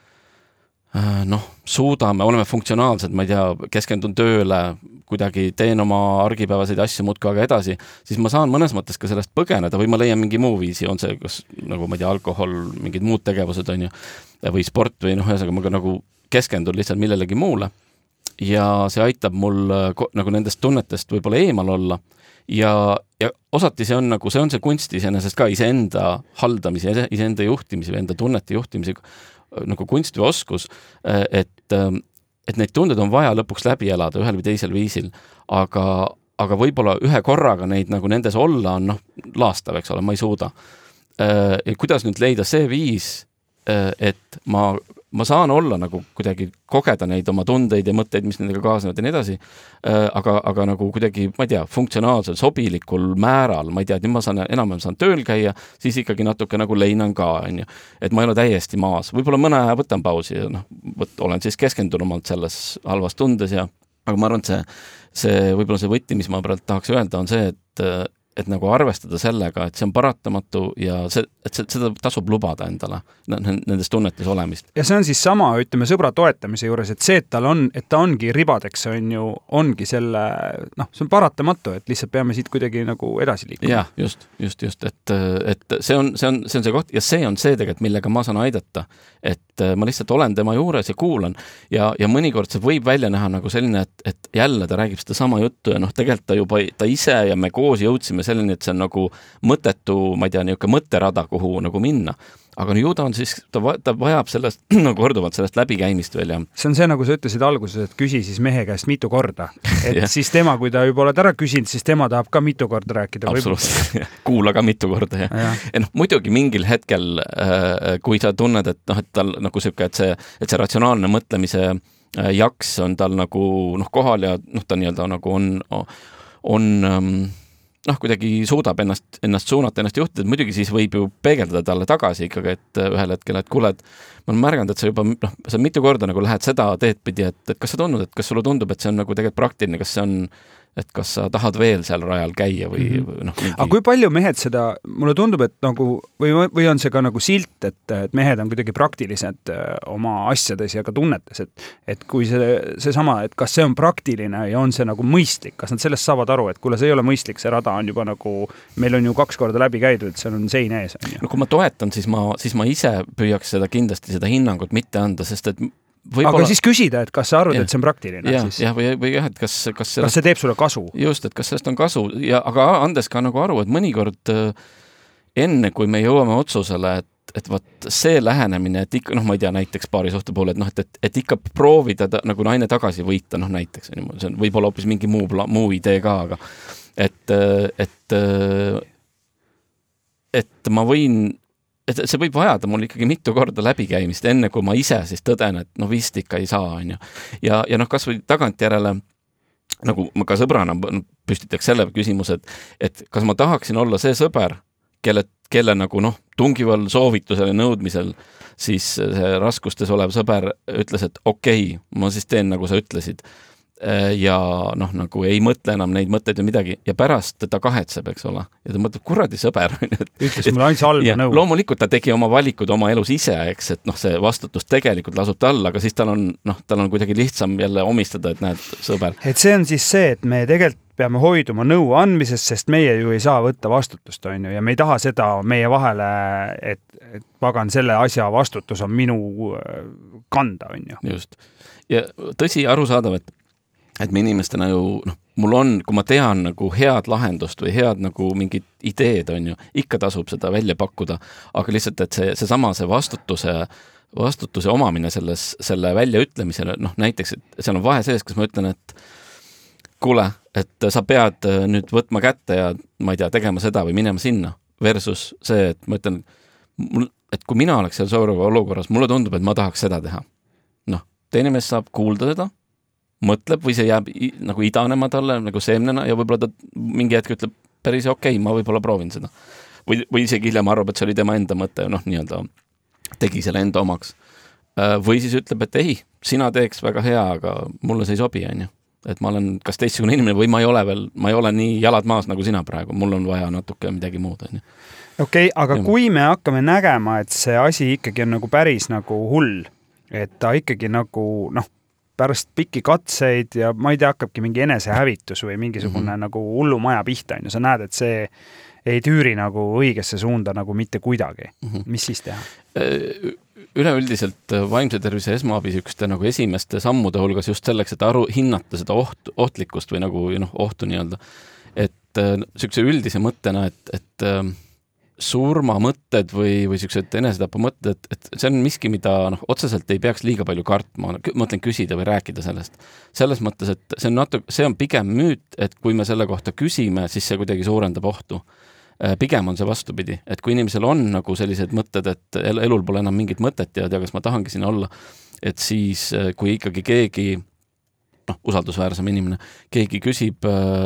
noh, suudame, oleme funktsionaalsed, ma ei tea, keskendun tööle, kuidagi teen oma argipäevaseid asju muudkui aga edasi, siis ma saan mõnes mõttes ka sellest põgeneda või ma leian mingi muu viisi, on see, kas nagu ma ei tea, alkohol, mingid muud tegevused on ju, või sport või noh, ühesõnaga ma ka nagu keskendun lihtsalt millelegi muule ja see aitab mul nagu nendest tunnetest võib-olla eemal olla ja, ja osati see on nagu, see on see kunst iseenesest ka iseenda haldamise, iseenda juhtimise või enda tunnete juhtimise nagu kunst või oskus, et, et neid tunded on vaja lõpuks läbi elada ühel või teisel viisil, aga, aga võib-olla ühe korraga neid nagu nendes olla on noh, laastav, eks ole, ma ei suuda. Ja kuidas nüüd leida see viis, et ma, ma saan olla nagu kuidagi kogeda neid oma tundeid ja mõtteid, mis nendega kaasnevad ja nii edasi, aga, aga nagu kuidagi, ma ei tea, funktsionaalsel, sobilikul määral, ma ei tea, et nüüd ma saan, enam-enam saan tööl käia, siis ikkagi natuke nagu leinan ka, on ju. Et ma ei ole täiesti maas. Võib-olla mõne aja võtan pausi ja noh, võt, olen siis keskendunumalt selles halvas tundes ja, aga ma arvan, et see, see võib-olla see võti, mis ma praegu tahaks öelda, on see, et et nagu arvestada sellega, et see on paratamatu ja see, et see, seda tasub lubada endale nendes tunnetes olemist. Ja see on siis sama, ütleme, sõbra toetamise juures, et see, et tal on, et ta ongi ribadeks, on ju, ongi selle, noh, see on paratamatu, et lihtsalt peame siit kuidagi nagu edasi liikuma. Jah, just, just, just, et, et see on, see on, see on see koht ja see on see tegelikult, millega ma saan aidata, et ma lihtsalt olen tema juures ja kuulan ja, ja mõnikord see võib välja näha nagu selline, et, et jälle ta räägib seda sama juttu ja noh, tegelikult ta juba, ta ise ja me koos jõudsime selline, et see on nagu mõttetu, ma ei tea, niisugune mõtterada, kuhu nagu minna. Aga no ju ta on siis, ta, ta vajab sellest, no korduvalt sellest läbikäimist veel ja... See on see, nagu sa ütlesid alguses, et küsi siis mehe käest mitu korda. Et siis tema, kui ta juba oled ära küsinud, siis tema tahab ka mitu korda rääkida. Absoluutselt, kuula ka mitu korda. Ja, ja. ja noh, muidugi mingil hetkel, kui sa tunned, et noh, et tal nagu siuke, et see, et see ratsionaalne mõtlemise jaks on tal nagu noh, kohal ja noh, ta nii-öelda nagu on, on noh, kuidagi suudab ennast, ennast suunata, ennast juhtida, et muidugi siis võib ju peegeldada talle tagasi ikkagi, et ühel hetkel, et kuule, et ma olen märganud, et sa juba, noh, sa mitu korda nagu lähed seda teed pidi, et, et kas sa tundnud, et kas sulle tundub, et see on nagu tegelikult praktiline, kas see on, et kas sa tahad veel seal rajal käia või mm -hmm. noh mingi... Aga kui palju mehed seda, mulle tundub, et nagu, või, või on see ka nagu silt, et, et mehed on kuidagi praktilised oma asjades ja ka tunnetes, et, et kui see, see sama, et kas see on praktiline ja on see nagu mõistlik, kas nad sellest saavad aru, et kuule, see ei ole mõistlik, see rada on juba nagu, meil on ju kaks korda läbi käidud, et seal on sein ees. On ju. No kui ma toetan, siis ma, siis ma ise püüaks seda kindlasti seda hinnangut mitte anda, sest et Võibolla... Aga siis küsida, et kas sa arvad, ja. et see on praktiline? Ja, siis? ja, või, või jah, et kas, kas, sellest... kas see teeb sulle kasu? Just, et kas sellest on kasu, ja, aga andes ka nagu aru, et mõnikord enne, kui me jõuame otsusele, et, et võt see lähenemine, et ikka, noh, ma ei tea, näiteks paari suhte poole, et noh, et, et, et ikka proovida ta, nagu naine tagasi võita, noh näiteks, see on võib-olla hoopis mingi muu, muu idee ka, aga et, et, et ma võin et see võib vajada mul ikkagi mitu korda läbikäimist, enne kui ma ise siis tõden, et no vist ikka ei saa, on ju. Ja, ja noh, kas või tagantjärele, nagu ma ka sõbrana püstitaks selle küsimuse, et, et kas ma tahaksin olla see sõber, kelle, kelle nagu noh, tungival soovitusel ja nõudmisel siis see raskustes olev sõber ütles, et okei, okay, ma siis teen, nagu sa ütlesid. Ja noh, nagu ei mõtle enam neid mõtteid või midagi ja pärast ta kahetseb, eks ole. Ja ta mõtleb, kuradi sõber. Ütles mulle ainult halba nõu. Loomulikult ta tegi oma valikud oma elus ise, eks, et noh, see vastutus tegelikult lasub tal, aga siis tal on, noh, tal on kuidagi lihtsam jälle omistada, et näed, sõber. Et see on siis see, et me tegelikult peame hoiduma nõu andmisest, sest meie ju ei saa võtta vastutust, on ju, ja me ei taha seda meie vahele, et, et pagan selle asja vastutus on minu kanda, on ju. Just. Ja tõsi arusaadav, et et me inimestena ju, noh, mul on, kui ma tean nagu head lahendust või head nagu mingid ideed, on ju, ikka tasub seda välja pakkuda, aga lihtsalt, et see, see sama, see vastutuse, vastutuse omamine selles, selle väljaütlemisele, noh, näiteks, et seal on vahe sees, kas ma ütlen, et kuule, et sa pead nüüd võtma kätte ja ma ei tea, tegema seda või minema sinna, versus see, et ma ütlen, et kui mina oleks seal sooroga olukorras, mulle tundub, et ma tahaks seda teha. Noh, teine mees saab kuulda seda, mõtleb või see jääb nagu idanema talle nagu seemnena ja võib-olla ta mingi hetk ütleb päris okei, okay, ma võib-olla proovin seda. Või, või isegi hiljem arvab, et see oli tema enda mõte, noh, nii-öelda tegi selle enda omaks. Või siis ütleb, et ei, sina teeks väga hea, aga mulle see ei sobi, on ju. Et ma olen kas teistsugune inimene või ma ei ole veel, ma ei ole nii jalad maas nagu sina praegu, mul on vaja natuke midagi muud, on ju. Okei, okay, aga ja. Kui me hakkame nägema, et see asi ikkagi on nagu päris nagu hull, et ta ikkagi nagu, noh, pärast pikki katseid ja ma ei tea, hakkabki mingi enesehävitus või mingisugune mm -hmm. nagu hullu maja pihta, on ju. Sa näed, et see ei tüüri nagu õigesse suunda nagu mitte kuidagi. Mm -hmm. Mis siis teha? Üleüldiselt vaimse tervise esmaabis ükste nagu esimeste sammude hulgas just selleks, et aru, hinnata seda oht, ohtlikkust või nagu noh, ohtu nii-öelda. Et sükse üldise mõttena, et, et surmamõtted või, või sellised enesetapu mõtted, et see on miski, mida noh, otseselt ei peaks liiga palju kartma, mõtlen küsida või rääkida sellest. Selles mõttes, et see on, natuke, see on pigem müüt, et kui me selle kohta küsime, siis see kuidagi suurendab ohtu. Pigem on see vastupidi, et kui inimesel on nagu sellised mõtted, et elul pole enam mingit mõtet ja tea, kas ma tahangi sinna olla, et siis kui ikkagi keegi, noh, usaldusväärsem inimene, keegi küsib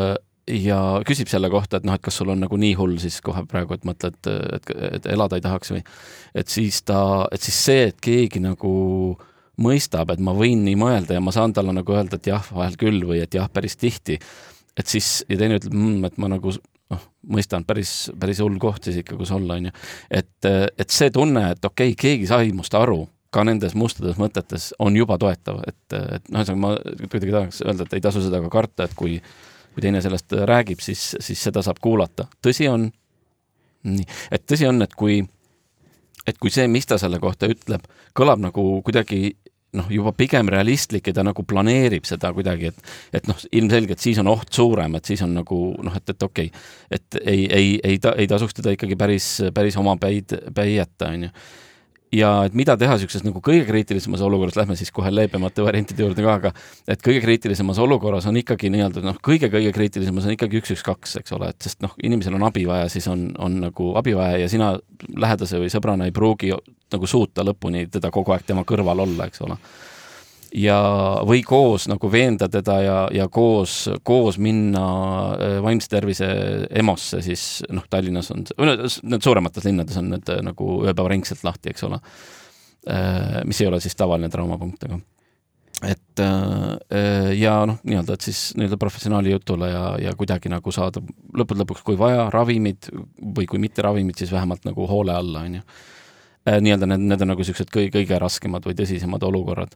ja küsib selle kohta, et noh, et kas sul on nagu nii hull siis kohe praegu, et mõtled, et, et elada ei tahaks või, et siis ta, et siis see, et keegi nagu mõistab, et ma võin nii mõelda ja ma saan talle nagu öelda, et jah, vahel küll või et jah, päris tihti, et siis, ja teine ütleb, mm, et ma nagu noh, mõistan, päris, päris hull koht siis ikka, kus olla, on ju. Et, et see tunne, et okei, okay, keegi sai must aru, ka nendes mustades mõtetes on juba toetav, et, et noh, ma kuidagi tahaks öelda, et ei tasu seda ka karta, et kui, kui teine sellest räägib, siis, siis seda saab kuulata. Tõsi on, nii, et tõsi on, et kui, et kui see, mis ta selle kohta ütleb, kõlab nagu kuidagi noh, juba pigem realistlik ja ta nagu planeerib seda kuidagi, et, et noh, ilmselgelt siis on oht suurem, et siis on nagu noh, et, et okei, okay, et ei, ei, ei, ta, ei tasuks teda ikkagi päris, päris oma päid, päi jätta, on ju. Ja et mida teha sellises nagu kõige kriitilisemas olukorras, lähme siis kohe leebemate variantide juurde ka, aga et kõige kriitilisemas olukorras on ikkagi nii-öelda, noh, kõige-kõige kriitilisemas on ikkagi üks üks kaks, eks ole, et sest noh, inimesel on abi vaja, siis on, on nagu abi vaja ja sina lähedase või sõbrana ei pruugi nagu suuta lõpuni teda kogu aeg tema kõrval olla, eks ole. Ja või koos nagu veenda teda ja, ja koos, koos minna vaimse tervise emosse, siis noh, Tallinnas on, need suuremates linnades on need nagu ööpäevaringselt lahti, eks ole, mis ei ole siis tavaline traumapunkt, aga et ja noh, nii-öelda, et siis nii-öelda professionaali jutule ja, ja kuidagi nagu saada lõpud lõpuks, kui vaja, ravimid või kui mitte ravimid, siis vähemalt nagu hoole alla, on ju. Nii-öelda need, need on nagu sellised kõige, kõige raskemad või tõsisemad olukorrad.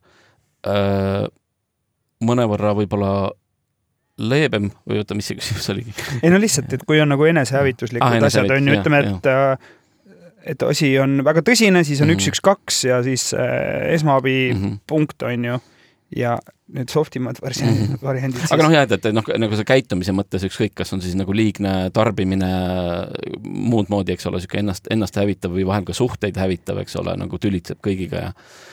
Mõnevõrra võib-olla leebem või oota, mis see küsimus oligi? Ei no lihtsalt, et kui on nagu enesehävituslikud ah, asjad, on ju, ütleme, et et asi on väga tõsine, siis on üks üks kaks ja siis äh, esmaabi mm-hmm. punkt on ju ja need softimad variandid, variandid siis. Aga noh, jah, et noh, nagu see käitumise mõttes ükskõik, kas on siis nagu liigne tarbimine muud moodi, eks ole, siuke ennast, ennast hävitav või vahel ka suhteid hävitav, eks ole, nagu tülitseb kõigiga ja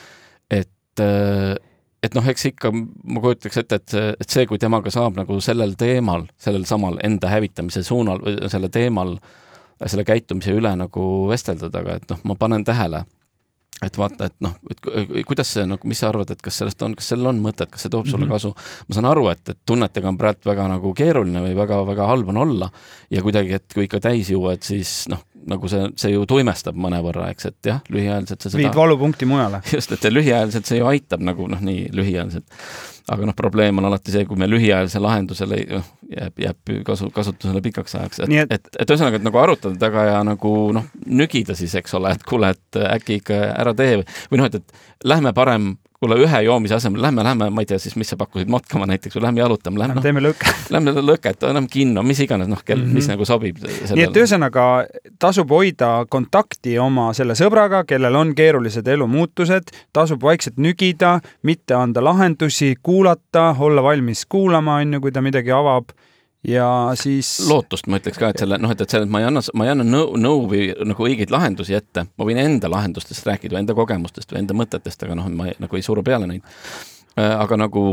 et et noh, eks ikka ma kujutaks ette, et, et see, kui temaga saab nagu sellel teemal, sellel samal enda hävitamise suunal või selle teemal, selle käitumise üle nagu vesteldaga, et noh, ma panen tähele, et vaata, et noh, et kuidas see, nagu, mis sa arvad, et kas sellest on, kas sellel on mõtet, kas see toob sulle kasu? Ma saan aru, et, et tunnetega on praegu väga nagu keeruline või väga, väga halb on olla ja kuidagi, et kui ikka täis juua, et siis noh, nagu see, see ju tuimestab mõnevõrra, eks, et jah, lühiajaliselt see seda... Viid valupunkti mujale. Just, et lühiajaliselt see ju aitab nagu noh, nii lühiajaliselt. Aga noh, probleem on alati see, kui me lühiajalise lahendusele jääb, jääb kasu, kasutusele pikaks ajaks. Et, et, et, et ühesõnaga, et nagu arutada taga ja nagu noh, nügida siis, eks ole, et kuule, et äkki ikka ära tee või noh, et, et lähme parem kuule ühe joomise asemel, lähme, lähme, ma ei tea siis, mis sa pakkusid matkama näiteks või lähme jalutama, lähme, no, teeme lõket. Lähme lõket, lähme kinno, mis iganes, noh, kel, mm-hmm. mis nagu sobib. Sellele. Nii et ühesõnaga tasub hoida kontakti oma selle sõbraga, kellel on keerulised elumuutused, tasub vaikselt nügida, mitte anda lahendusi, kuulata, olla valmis kuulama, on ju, kui ta midagi avab. Ja siis... Lootust ma ütleks ka, et selle, noh, et, et selle, et ma ei anna, ma ei anna nõu, nõu või nagu õigeid lahendusi ette. Ma võin enda lahendustest rääkida või enda kogemustest või enda mõtetest, aga noh, ma ei, nagu ei suru peale neid. Aga nagu,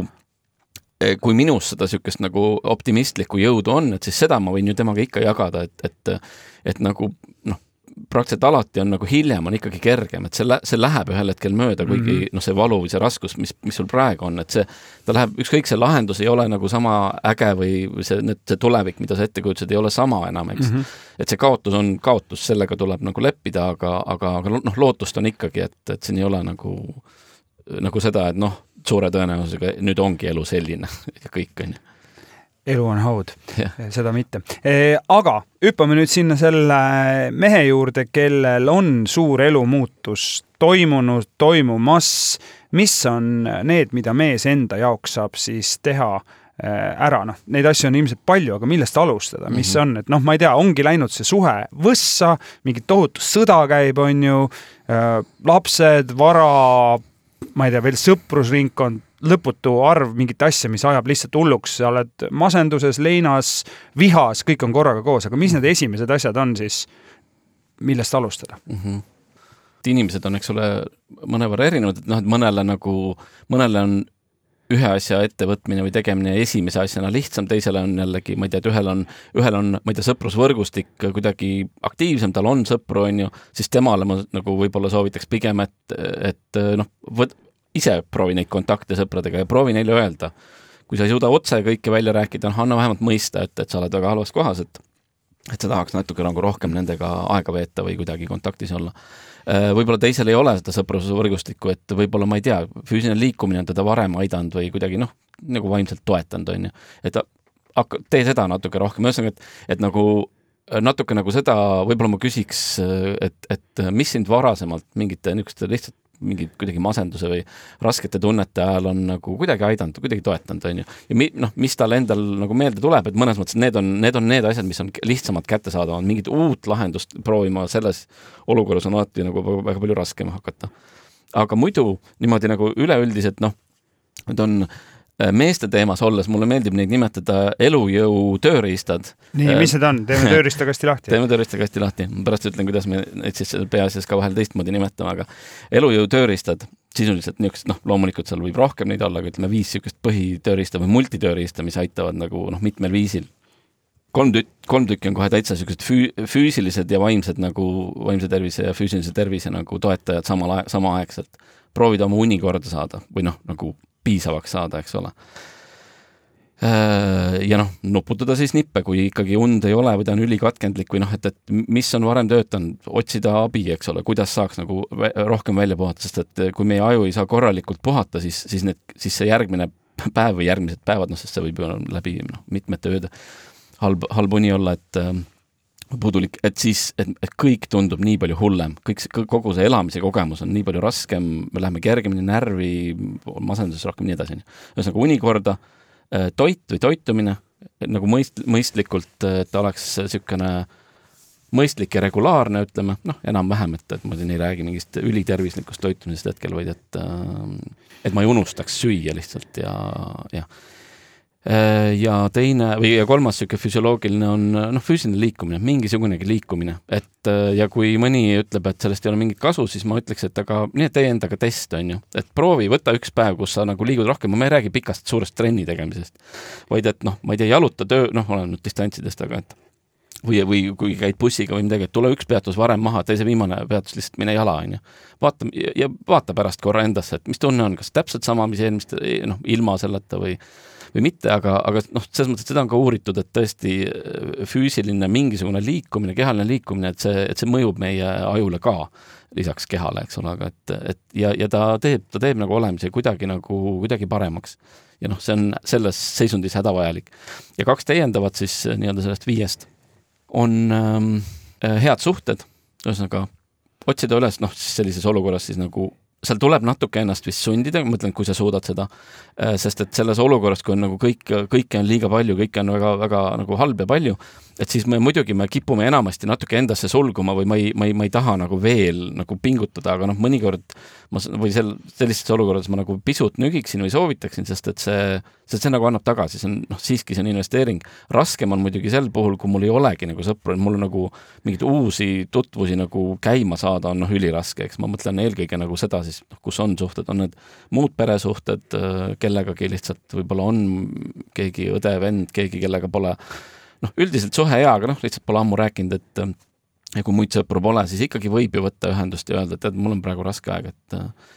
kui minus seda sükest nagu optimistlikku jõudu on, et siis seda ma võin ju temaga ikka jagada, et, et, et nagu, noh, praktiliselt alati on nagu hiljem on ikkagi kergem, et see, lä- see läheb ühel hetkel mööda, kuigi mm-hmm. noh, see valu või see raskus, mis, mis sul praegu on, et see, ta läheb, ükskõik see lahendus ei ole nagu sama äge või see, need, see tulevik, mida sa ette kujutsid, ei ole sama enam, eks. Mm-hmm. Et see kaotus on kaotus, sellega tuleb nagu leppida, aga, aga, aga noh, lootust on ikkagi, et, et siin ei ole nagu, nagu seda, et noh, suure tõenäosusega nüüd ongi elu selline ja kõik on ju. Elu on haud, yeah. Seda mitte. E, aga hüppame nüüd sinna selle mehe juurde, kellel on suur elumuutus toimunud, toimumas. Mis on need, mida mees enda jaoks saab siis teha ära? No, neid asju on ilmselt palju, aga millest alustada? Mis mm-hmm. on? Et noh, ma ei tea, ongi läinud see suhe võssa, mingi tohutu sõda käib, on ju, lapsed, vara, ma ei tea, veel sõprusringkond, lõputu arv mingit asja, mis ajab lihtsalt hulluks, sa oled masenduses, leinas, vihas, kõik on korraga koos, aga mis need esimesed asjad on siis, millest alustada? Mm-hmm. Inimesed on, eks ole, mõnevõrra erinevad, et noh, et mõnele nagu, mõnele on ühe asja ettevõtmine või tegemine esimese asjana lihtsam, teisele on jällegi, ma ei tea, et ühel on, ühel on, ma ei tea, sõprusvõrgustik kuidagi aktiivsem, tal on sõpru, on ju, siis temale ma nagu võib-olla soovitaks pigem, et, et noh, võt, ise proovi neid kontakte sõpradega ja proovi neile öelda. Kui sa ei suuda otse kõike välja rääkida, anna vähemalt mõista, et, et sa oled väga halvas kohas, et, et sa tahaks natuke nagu rohkem nendega aega veeta või kuidagi kontaktis olla. Võib-olla teisel ei ole seda sõprusvõrgustikku, et võib-olla, ma ei tea, füüsiline liikumine on teda varem aidanud või kuidagi noh, nagu vaimselt toetanud, on ju. Et hakka, tee seda natuke rohkem. Ühesõnaga, et, et nagu natuke nagu seda, võib-olla ma küsiks, et, et mis sind varasemalt mingite niisuguste lihtsalt mingid kuidagi masenduse või raskete tunnete ajal on nagu kuidagi aidanud, kuidagi toetanud, on ju. Ja mi, noh, mis tal endal nagu meelde tuleb, et mõnes mõttes need on need, on need asjad, mis on lihtsamalt kätte saadavad, mingid uut lahendust proovima selles olukorras on alati nagu väga palju raskem hakata. Aga muidu niimoodi nagu üleüldiselt, noh, need on meeste teemas olles, mulle meeldib neid nimetada elujõu tööriistad. Nii, mis need on? Teeme tööriistakasti lahti. Teeme tööriistakasti lahti. Pärast ütlen, kuidas me neid siis peaasjas ka vahel teistmoodi nimetame, aga elujõu tööriistad, sisuliselt niisugust, noh, loomulikult seal võib rohkem neid olla, aga ütleme viis niisugust põhitööriista või multitööriista, mis aitavad nagu, noh, mitmel viisil. Kolm, tük, kolm tükki on kohe täitsa niisugused füü, füüsilised ja vaimsed nagu, vaimse tervise ja füüsilise tervise nagu toetajad samal, samaaegselt. Proovida oma uni korda saada või noh, nagu piisavaks saada, eks ole. Ja noh, nuputada siis nippe, kui ikkagi und ei ole või ta on ülikatkendlik või noh, et, et mis on varem töötanud, otsida abi, eks ole, kuidas saaks nagu rohkem välja puhata, sest et kui meie aju ei saa korralikult puhata, siis, siis, need, siis see järgmine päev või järgmised päevad, noh, sest see võib ju läbi noh, mitmete ööde halb, halb uni olla, et puudulik, et siis, et, et kõik tundub nii palju hullem, kõik, kogu see elamise kogemus on nii palju raskem, me läheme kergemini närvi, masendus rohkem nii edasi. Ühesõnaga unikorda, toit või toitumine, nagu mõist, mõistlikult, et oleks niisugune mõistlik ja regulaarne, ütleme, noh, enam-vähem, et, et ma siin ei räägi mingist ülitervislikust toitumisest hetkel, vaid et, et ma ei unustaks süüa lihtsalt ja, ja ja teine või ja kolmas siuke füsioloogiline on noh, füüsiline liikumine, mingisugunegi liikumine, et ja kui mõni ütleb, et sellest ei ole mingit kasu, siis ma ütleks, et aga nii, et tee endaga test, on ju, et proovi, võta üks päev, kus sa nagu liigud rohkem, ma ei räägi pikast suurest trenni tegemisest, vaid et noh, ma ei tea, jaluta töö, noh, olen nüüd distantsidest, aga et või, või kui käid bussiga või midagi, et tule üks peatus varem maha, teise viimane peatus lihtsalt mine jala, on ju. Vaata, ja vaata pärast korra endasse, et mis tunne on, kas täpselt sama, mis eelmist, noh, ilma selleta või või mitte, aga, aga noh, selles mõttes, et seda on ka uuritud, et tõesti füüsiline mingisugune liikumine, kehaline liikumine, et see, et see mõjub meie ajule ka lisaks kehale, eks ole, aga et, et ja, ja ta teeb, ta teeb nagu olemise kuidagi nagu, kuidagi paremaks. Ja noh, see on selles seisundis hädavajalik. Ja kaks täiendavat siis nii-öelda sellest viiest on ähm, head suhted, ühesõnaga otsida üles, noh, sellises olukorras siis nagu seal tuleb natuke ennast vist sundida, ma mõtlen, kui sa suudad seda, sest et selles olukorras, kui on nagu kõik, kõike on liiga palju, kõike on väga, väga nagu halb ja palju, et siis me muidugi me kipume enamasti natuke endasse sulguma või ma ei, ma ei, ma ei taha nagu veel nagu pingutada, aga noh, mõnikord ma, või sel, sellistes olukorras ma nagu pisut nügiksin või soovitaksin, sest et see, sest see nagu annab tagasi, see on, noh, siiski see on investeering. Raskem on muidugi sel puhul, kui mul ei olegi nagu sõpru, mul on nagu mingid uusi tutvusi nagu käima saada on noh, üliraske, eks ma mõtlen eelkõige nagu seda siis, noh, kus on suhted, on need muud peresuhted, kellegagi lihtsalt võib-olla on keegi õde, vend, keegi, kellega pole noh, üldiselt suhe hea, aga noh, lihtsalt pole ammu rääkinud, et ja kui muid sõpru pole, siis ikkagi võib ju võtta ühendust ja öelda, et mul on praegu raske aeg, et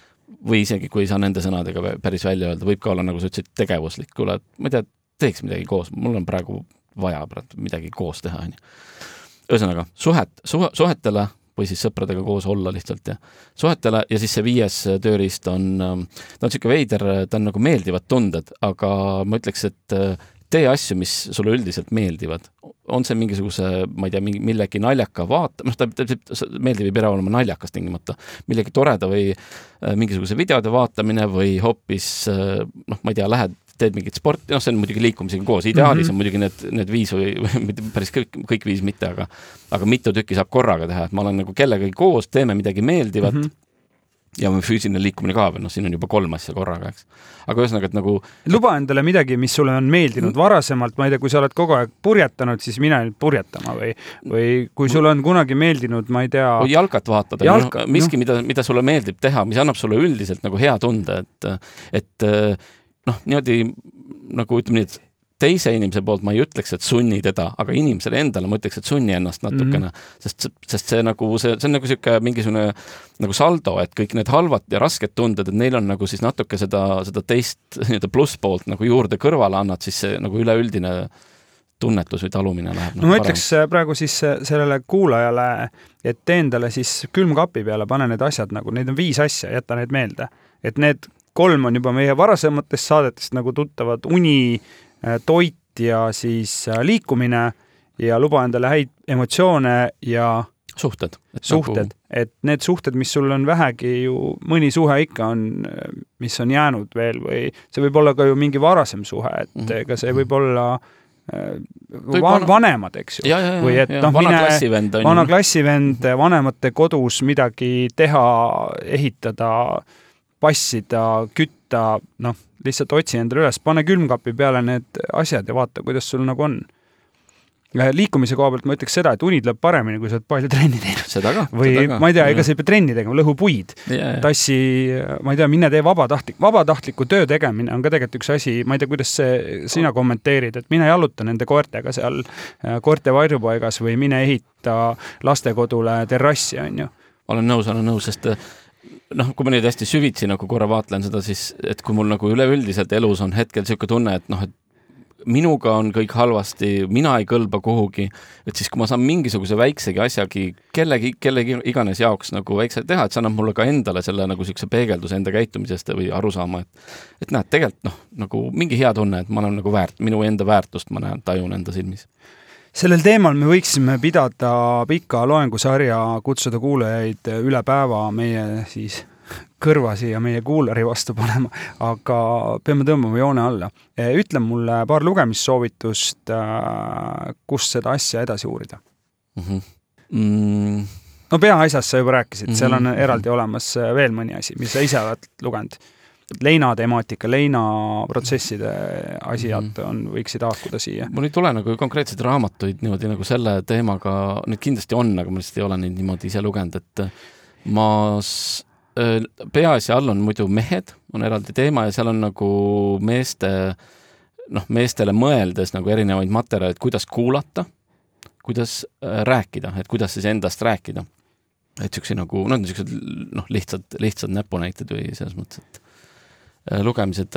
või isegi, kui ei saa nende sõnadega päris välja öelda, võib ka olla, nagu sa ütlesid, tegevuslik, kuule, ma ei tea, teeks midagi koos, mul on praegu vaja midagi koos teha, on ju. Ühesõnaga, suhet, suhe, suhetele või siis sõpradega koos olla lihtsalt ja suhetele ja siis see viies tööriist on, ta on siuke veider, ta on nagu meeldivad tunded, aga ma ütleks, et tee asju, mis sulle üldiselt meeldivad. On see mingisuguse, ma ei tea, millegi naljaka vaata, noh, ta, ta, ta meeldib ei pea olema naljakas tingimata, millegi toreda või mingisuguse videode vaatamine või hoopis, noh, ma ei tea, lähed, teed mingit sporti, noh, see on muidugi liikumisega koos. Ideaalis mm-hmm. on muidugi need, need viis või, või päris kõik, kõik viis mitte, aga, aga mitu tükki saab korraga teha, et ma olen nagu kellegagi koos, teeme midagi meeldivat mm-hmm. ja füüsiline liikumine ka veel, noh, siin on juba kolm asja korraga, eks. Aga ühesõnaga, et nagu luba endale midagi, mis sulle on meeldinud varasemalt, ma ei tea, kui sa oled kogu aeg purjetanud, siis mine nüüd purjetama või, või kui sulle on kunagi meeldinud, ma ei tea või jalkat vaatada, Jalka, no, miski, no. mida, mida sulle meeldib teha, mis annab sulle üldiselt nagu hea tunde, et, et noh, niimoodi nagu ütleme nii, et teise inimese poolt ma ei ütleks, et sunni teda, aga inimesele endale ma ütleks, et sunni ennast natukene, mm-hmm. sest, sest see nagu, see, see on nagu siuke mingisugune nagu saldo, et kõik need halvad ja rasked tunded, et neil on nagu siis natuke seda, seda teist nii-öelda plusspoolt nagu juurde kõrvale annad, siis see nagu üleüldine tunnetus või talumine läheb. No, no ma ütleks praegu siis sellele kuulajale, et tee endale siis külmkapi peale, pane need asjad nagu, neid on viis asja, jäta need meelde. Et need kolm on juba meie varasematest saadetest nagu tuttavad uni, toit ja siis liikumine ja luba endale häid emotsioone ja suhted. Et suhted, nagu... et need suhted, mis sul on vähegi ju, mõni suhe ikka on, mis on jäänud veel või see võib olla ka ju mingi varasem suhe, et mm-hmm. ega see võib olla va- vana... vanemad, eks ju. Ja, ja, ja, või et ja, noh, vana mine, klassivend on vana klassivend, vanemate kodus midagi teha, ehitada, passida, kütta, noh, lihtsalt otsi endale üles, pane külmkapi peale need asjad ja vaata, kuidas sul nagu on. Liikumise koha pealt ma ütleks seda, et unid lööb paremini, kui sa oled palju trenni teinud. Seda ka. Või seda ma ei tea, ega sa ei pea trenni tegema, lõhu puid. Ja, ja. Tassi, ma ei tea, mine tee vabatahtlik. Vabatahtliku töö tegemine on ka tegelikult üks asi, ma ei tea, kuidas see, sina kommenteerid, et mine jaluta nende koertega seal koerte varjupaigas või mine ehita lastekodule terrassi, on ju. Olen nõus, olen nõus, sest noh, kui ma nüüd hästi süvitsi nagu korra vaatlen seda, siis et kui mul nagu üleüldiselt elus on hetkel selline tunne, et noh, et minuga on kõik halvasti, mina ei kõlba kuhugi, et siis kui ma saan mingisuguse väiksegi asjagi kellegi, kellegi iganes jaoks nagu väikse teha, et see annab mulle ka endale selle nagu siukse peegelduse enda käitumisest või aru saama, et, et näed, tegelikult noh, nagu mingi hea tunne, et ma olen nagu väärt, minu enda väärtust ma näen, tajun enda silmis. Sellel teemal me võiksime pidada pika loengusarja, kutsuda kuulajaid üle päeva meie siis kõrvasi ja meie kuulari vastu panema, aga peame tõmbama joone alla. Ütle mulle paar lugemissoovitust, kus seda asja edasi uurida. Mm-hmm. Mm. No peaasjast sa juba rääkisid, mm-hmm. seal on eraldi olemas veel mõni asi, mis sa ise oled lugenud. Leina temaatika, Leina protsesside asjad on, võiksid haakuda siia. Mul ei tule nagu konkreetseid raamatuid niimoodi nagu selle teemaga, need kindlasti on, aga ma lihtsalt ei ole neid niimoodi ise lugenud, et ma peaasja all on muidu mehed, on eraldi teema ja seal on nagu meeste, noh, meestele mõeldes nagu erinevaid materjalid, kuidas kuulata, kuidas rääkida, et kuidas siis endast rääkida. Et siuksi nagu, no siuksed, noh, lihtsad, lihtsad näpunäited või selles mõttes, et lugemised.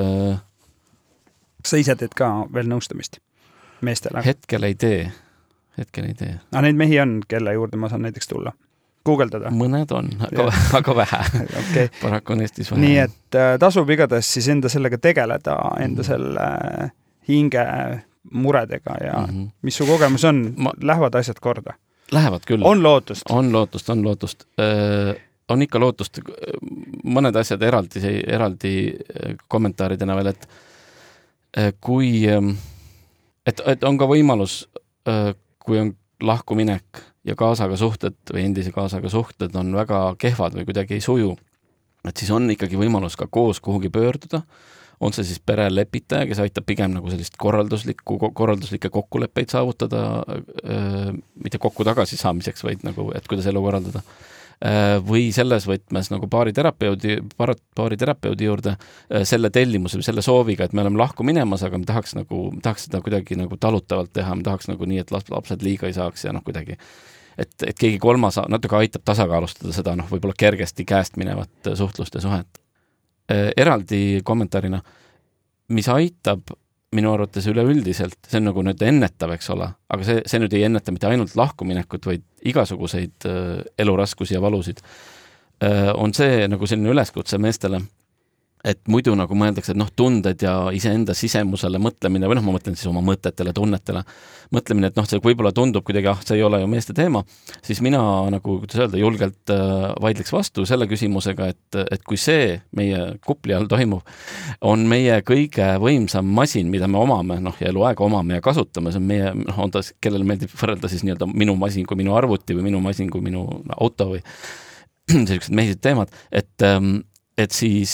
Sa ise teed ka veel nõustamist meestele? Hetkel ei tee, hetkel ei tee. Aga neid mehi on, kelle juurde ma saan näiteks tulla? Googeldada? Mõned on, aga, aga vähe. Okay. Paraku on Eestis vähe. Nii, et äh, tasub igatahes siis enda sellega tegeleda, enda mm-hmm. selle hinge muredega ja mm-hmm. mis su kogemus on? Ma... Lähevad asjad korda? Lähevad küll. On lootust? On lootust, on lootust. Äh, on ikka lootust. Mõned asjad eraldi, eraldi kommentaaridena veel, et äh, kui et, et on ka võimalus, äh, kui on lahkuminek ja kaasaga suhted või endise kaasaga suhted on väga kehvad või kuidagi ei suju, et siis on ikkagi võimalus ka koos kuhugi pöörduda, on see siis perelepitaja, kes aitab pigem nagu sellist korralduslikku, korralduslikke kokkuleppeid saavutada, mitte kokku tagasi saamiseks, vaid nagu, et kuidas elu korraldada. Või selles võtmes nagu baariterapeudi, baariterapeudi juurde selle tellimuse või selle sooviga, et me oleme lahku minemas, aga me tahaks, nagu, tahaks seda kuidagi nagu talutavalt teha, me tahaks nagu nii, et lapsed liiga ei saaks ja noh kuidagi, et, et keegi kolmas natuke aitab tasakaalustada seda noh, võib-olla kergesti käest minevat suhtlust ja suhet. Eraldi kommentaarina, mis aitab minu arvates üleüldiselt, see on nagu nüüd ennetav, eks ole, aga see, see nüüd ei enneta mitte ainult lahkuminekut, vaid igasuguseid äh, eluraskusi ja valusid, äh, on see nagu selline üleskutse meestele, et muidu nagu mõeldakse, et noh, tunded ja iseenda sisemusele mõtlemine, või noh, ma mõtlen siis oma mõtetele, tunnetele, mõtlemine, et noh, see võib-olla tundub kuidagi, ah, see ei ole ju meeste teema, siis mina nagu, kuidas öelda, julgelt äh, vaidleks vastu selle küsimusega, et, et kui see meie kupli all toimub, on meie kõige võimsam masin, mida me omame, noh, ja eluaega omame ja kasutame, see on meie, noh, on ta, kellele meeldib võrrelda siis nii-öelda minu masin kui minu arvuti või minu masin kui minu auto või sellised mehised teemad, et ähm, et siis,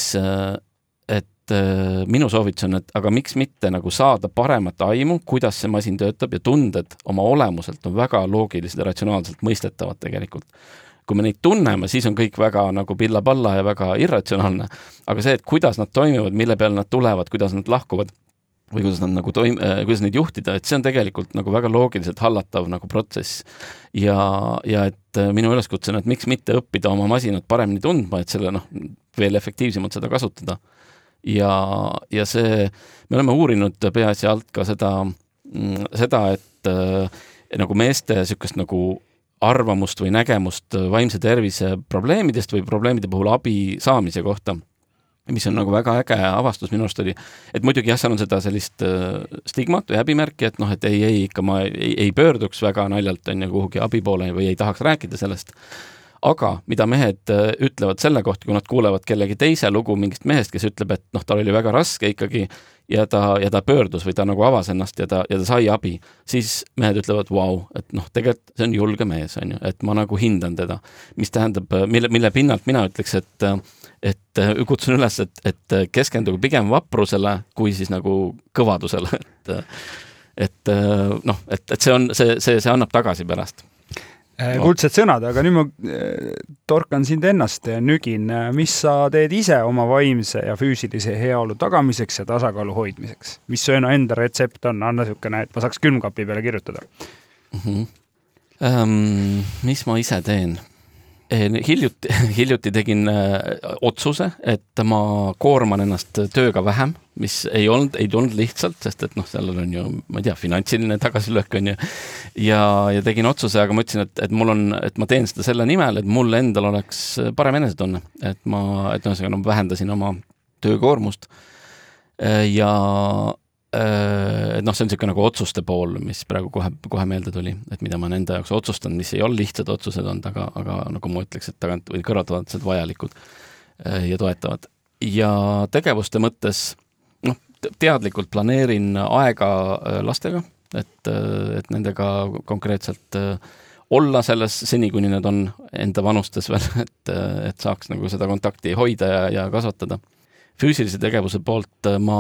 et minu soovitus on, et aga miks mitte nagu saada paremat aimu, kuidas see masin töötab ja tunded oma olemuselt on väga loogilised ja ratsionaalselt mõistetavad tegelikult. Kui me neid tunneme, siis on kõik väga nagu pilla-palla ja väga irratsionaalne, aga see, et kuidas nad toimivad, mille peale nad tulevad, kuidas nad lahkuvad või kuidas nad nagu toim-, kuidas neid juhtida, et see on tegelikult nagu väga loogiliselt hallatav nagu protsess. Ja, ja et minu üleskutse on, et miks mitte õppida oma masinat paremini tundma, et selle noh, veel efektiivsemalt seda kasutada. Ja, ja see, me oleme uurinud peaasja alt ka seda, seda et äh, nagu meeste sükast nagu arvamust või nägemust vaimse tervise probleemidest või probleemide puhul abi saamise kohta. mis on nagu väga äge avastus minu arust oli, et muidugi jah, seal on seda sellist stigmat või häbimärki, et noh, et ei, ei, ikka ma ei, ei pöörduks väga naljalt on ja kuhugi abi poole või ei tahaks rääkida sellest. Aga mida mehed ütlevad selle kohta, kui nad kuulevad kellegi teise lugu mingist mehest, kes ütleb, et noh, tal oli väga raske ikkagi ja ta, ja ta pöördus või ta nagu avas ennast ja ta, ja ta sai abi, siis mehed ütlevad, vau, et noh, tegelikult see on julge mees, on ju, et ma nagu hindan teda. Mis tähendab, mille, mille pinnalt mina ütleks, et, et kutsun üles, et, et keskendugu pigem vaprusele, kui siis nagu kõvadusele. Et, et noh, et, et see on, see, see, see annab tagasi pärast. Kuldsed sõnad, aga nüüd ma torkan sind ennast ja nügin, mis sa teed ise oma vaimse ja füüsilise heaolu tagamiseks ja tasakaalu hoidmiseks? Mis su enda retsept on? Anna sihukene, et ma saaks külmkapi peale kirjutada. Mm-hmm. Um, mis ma ise teen? Hiljuti, hiljuti tegin otsuse, et ma koorman ennast tööga vähem, mis ei olnud, ei tulnud lihtsalt, sest et noh, sellel on ju, ma ei tea, finantsiline tagasilöök on ju, ja, ja tegin otsuse, aga ma ütlesin, et, et mul on, et ma teen seda selle nimel, et mul endal oleks parem enesetunne, et ma, et no, no, vähendasin oma töökoormust ja et noh, see on siuke nagu otsuste pool, mis praegu kohe, kohe meelde tuli, et mida ma enda jaoks otsustan, mis ei ole lihtsad otsused olnud, aga, aga nagu ma ütleks, et tagant või kõrvatavalt vajalikud ja toetavad. Ja tegevuste mõttes noh, teadlikult planeerin aega lastega, et, et nendega konkreetselt olla selles seni, kuni need on enda vanustes veel, et, et saaks nagu seda kontakti hoida ja, ja kasvatada. Füüsilise tegevuse poolt ma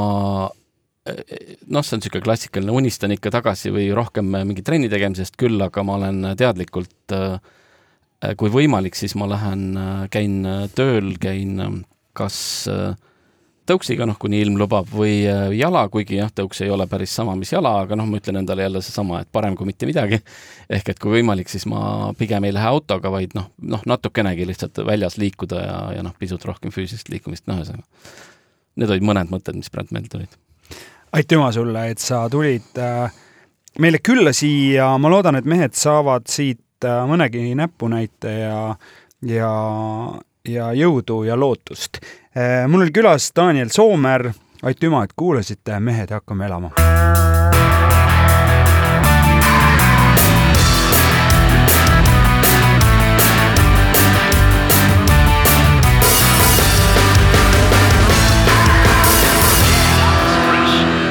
noh, see on siuke klassikaline, unistan ikka tagasi või rohkem mingi trenni tegemisest küll, aga ma olen teadlikult, kui võimalik, siis ma lähen, käin tööl, käin kas tõuksiga, noh, kuni ilm lubab, või jala, kuigi jah, tõuks ei ole päris sama, mis jala, aga noh, ma ütlen endale jälle see sama, et parem kui mitte midagi. Ehk et kui võimalik, siis ma pigem ei lähe autoga, vaid noh, noh natukenegi lihtsalt väljas liikuda ja, ja noh, pisut rohkem füüsilist liikumist. No, need olid mõned mõtted, mis praegu meil tulid. Aitüma sulle, et sa tulid meile külla siia. Ma loodan, et mehed saavad siit mõnegi näpunäite ja, ja, ja jõudu ja lootust. Mul oli külas Daniel Soomer. Aitüma, et kuulasite. Mehed, hakkame elama.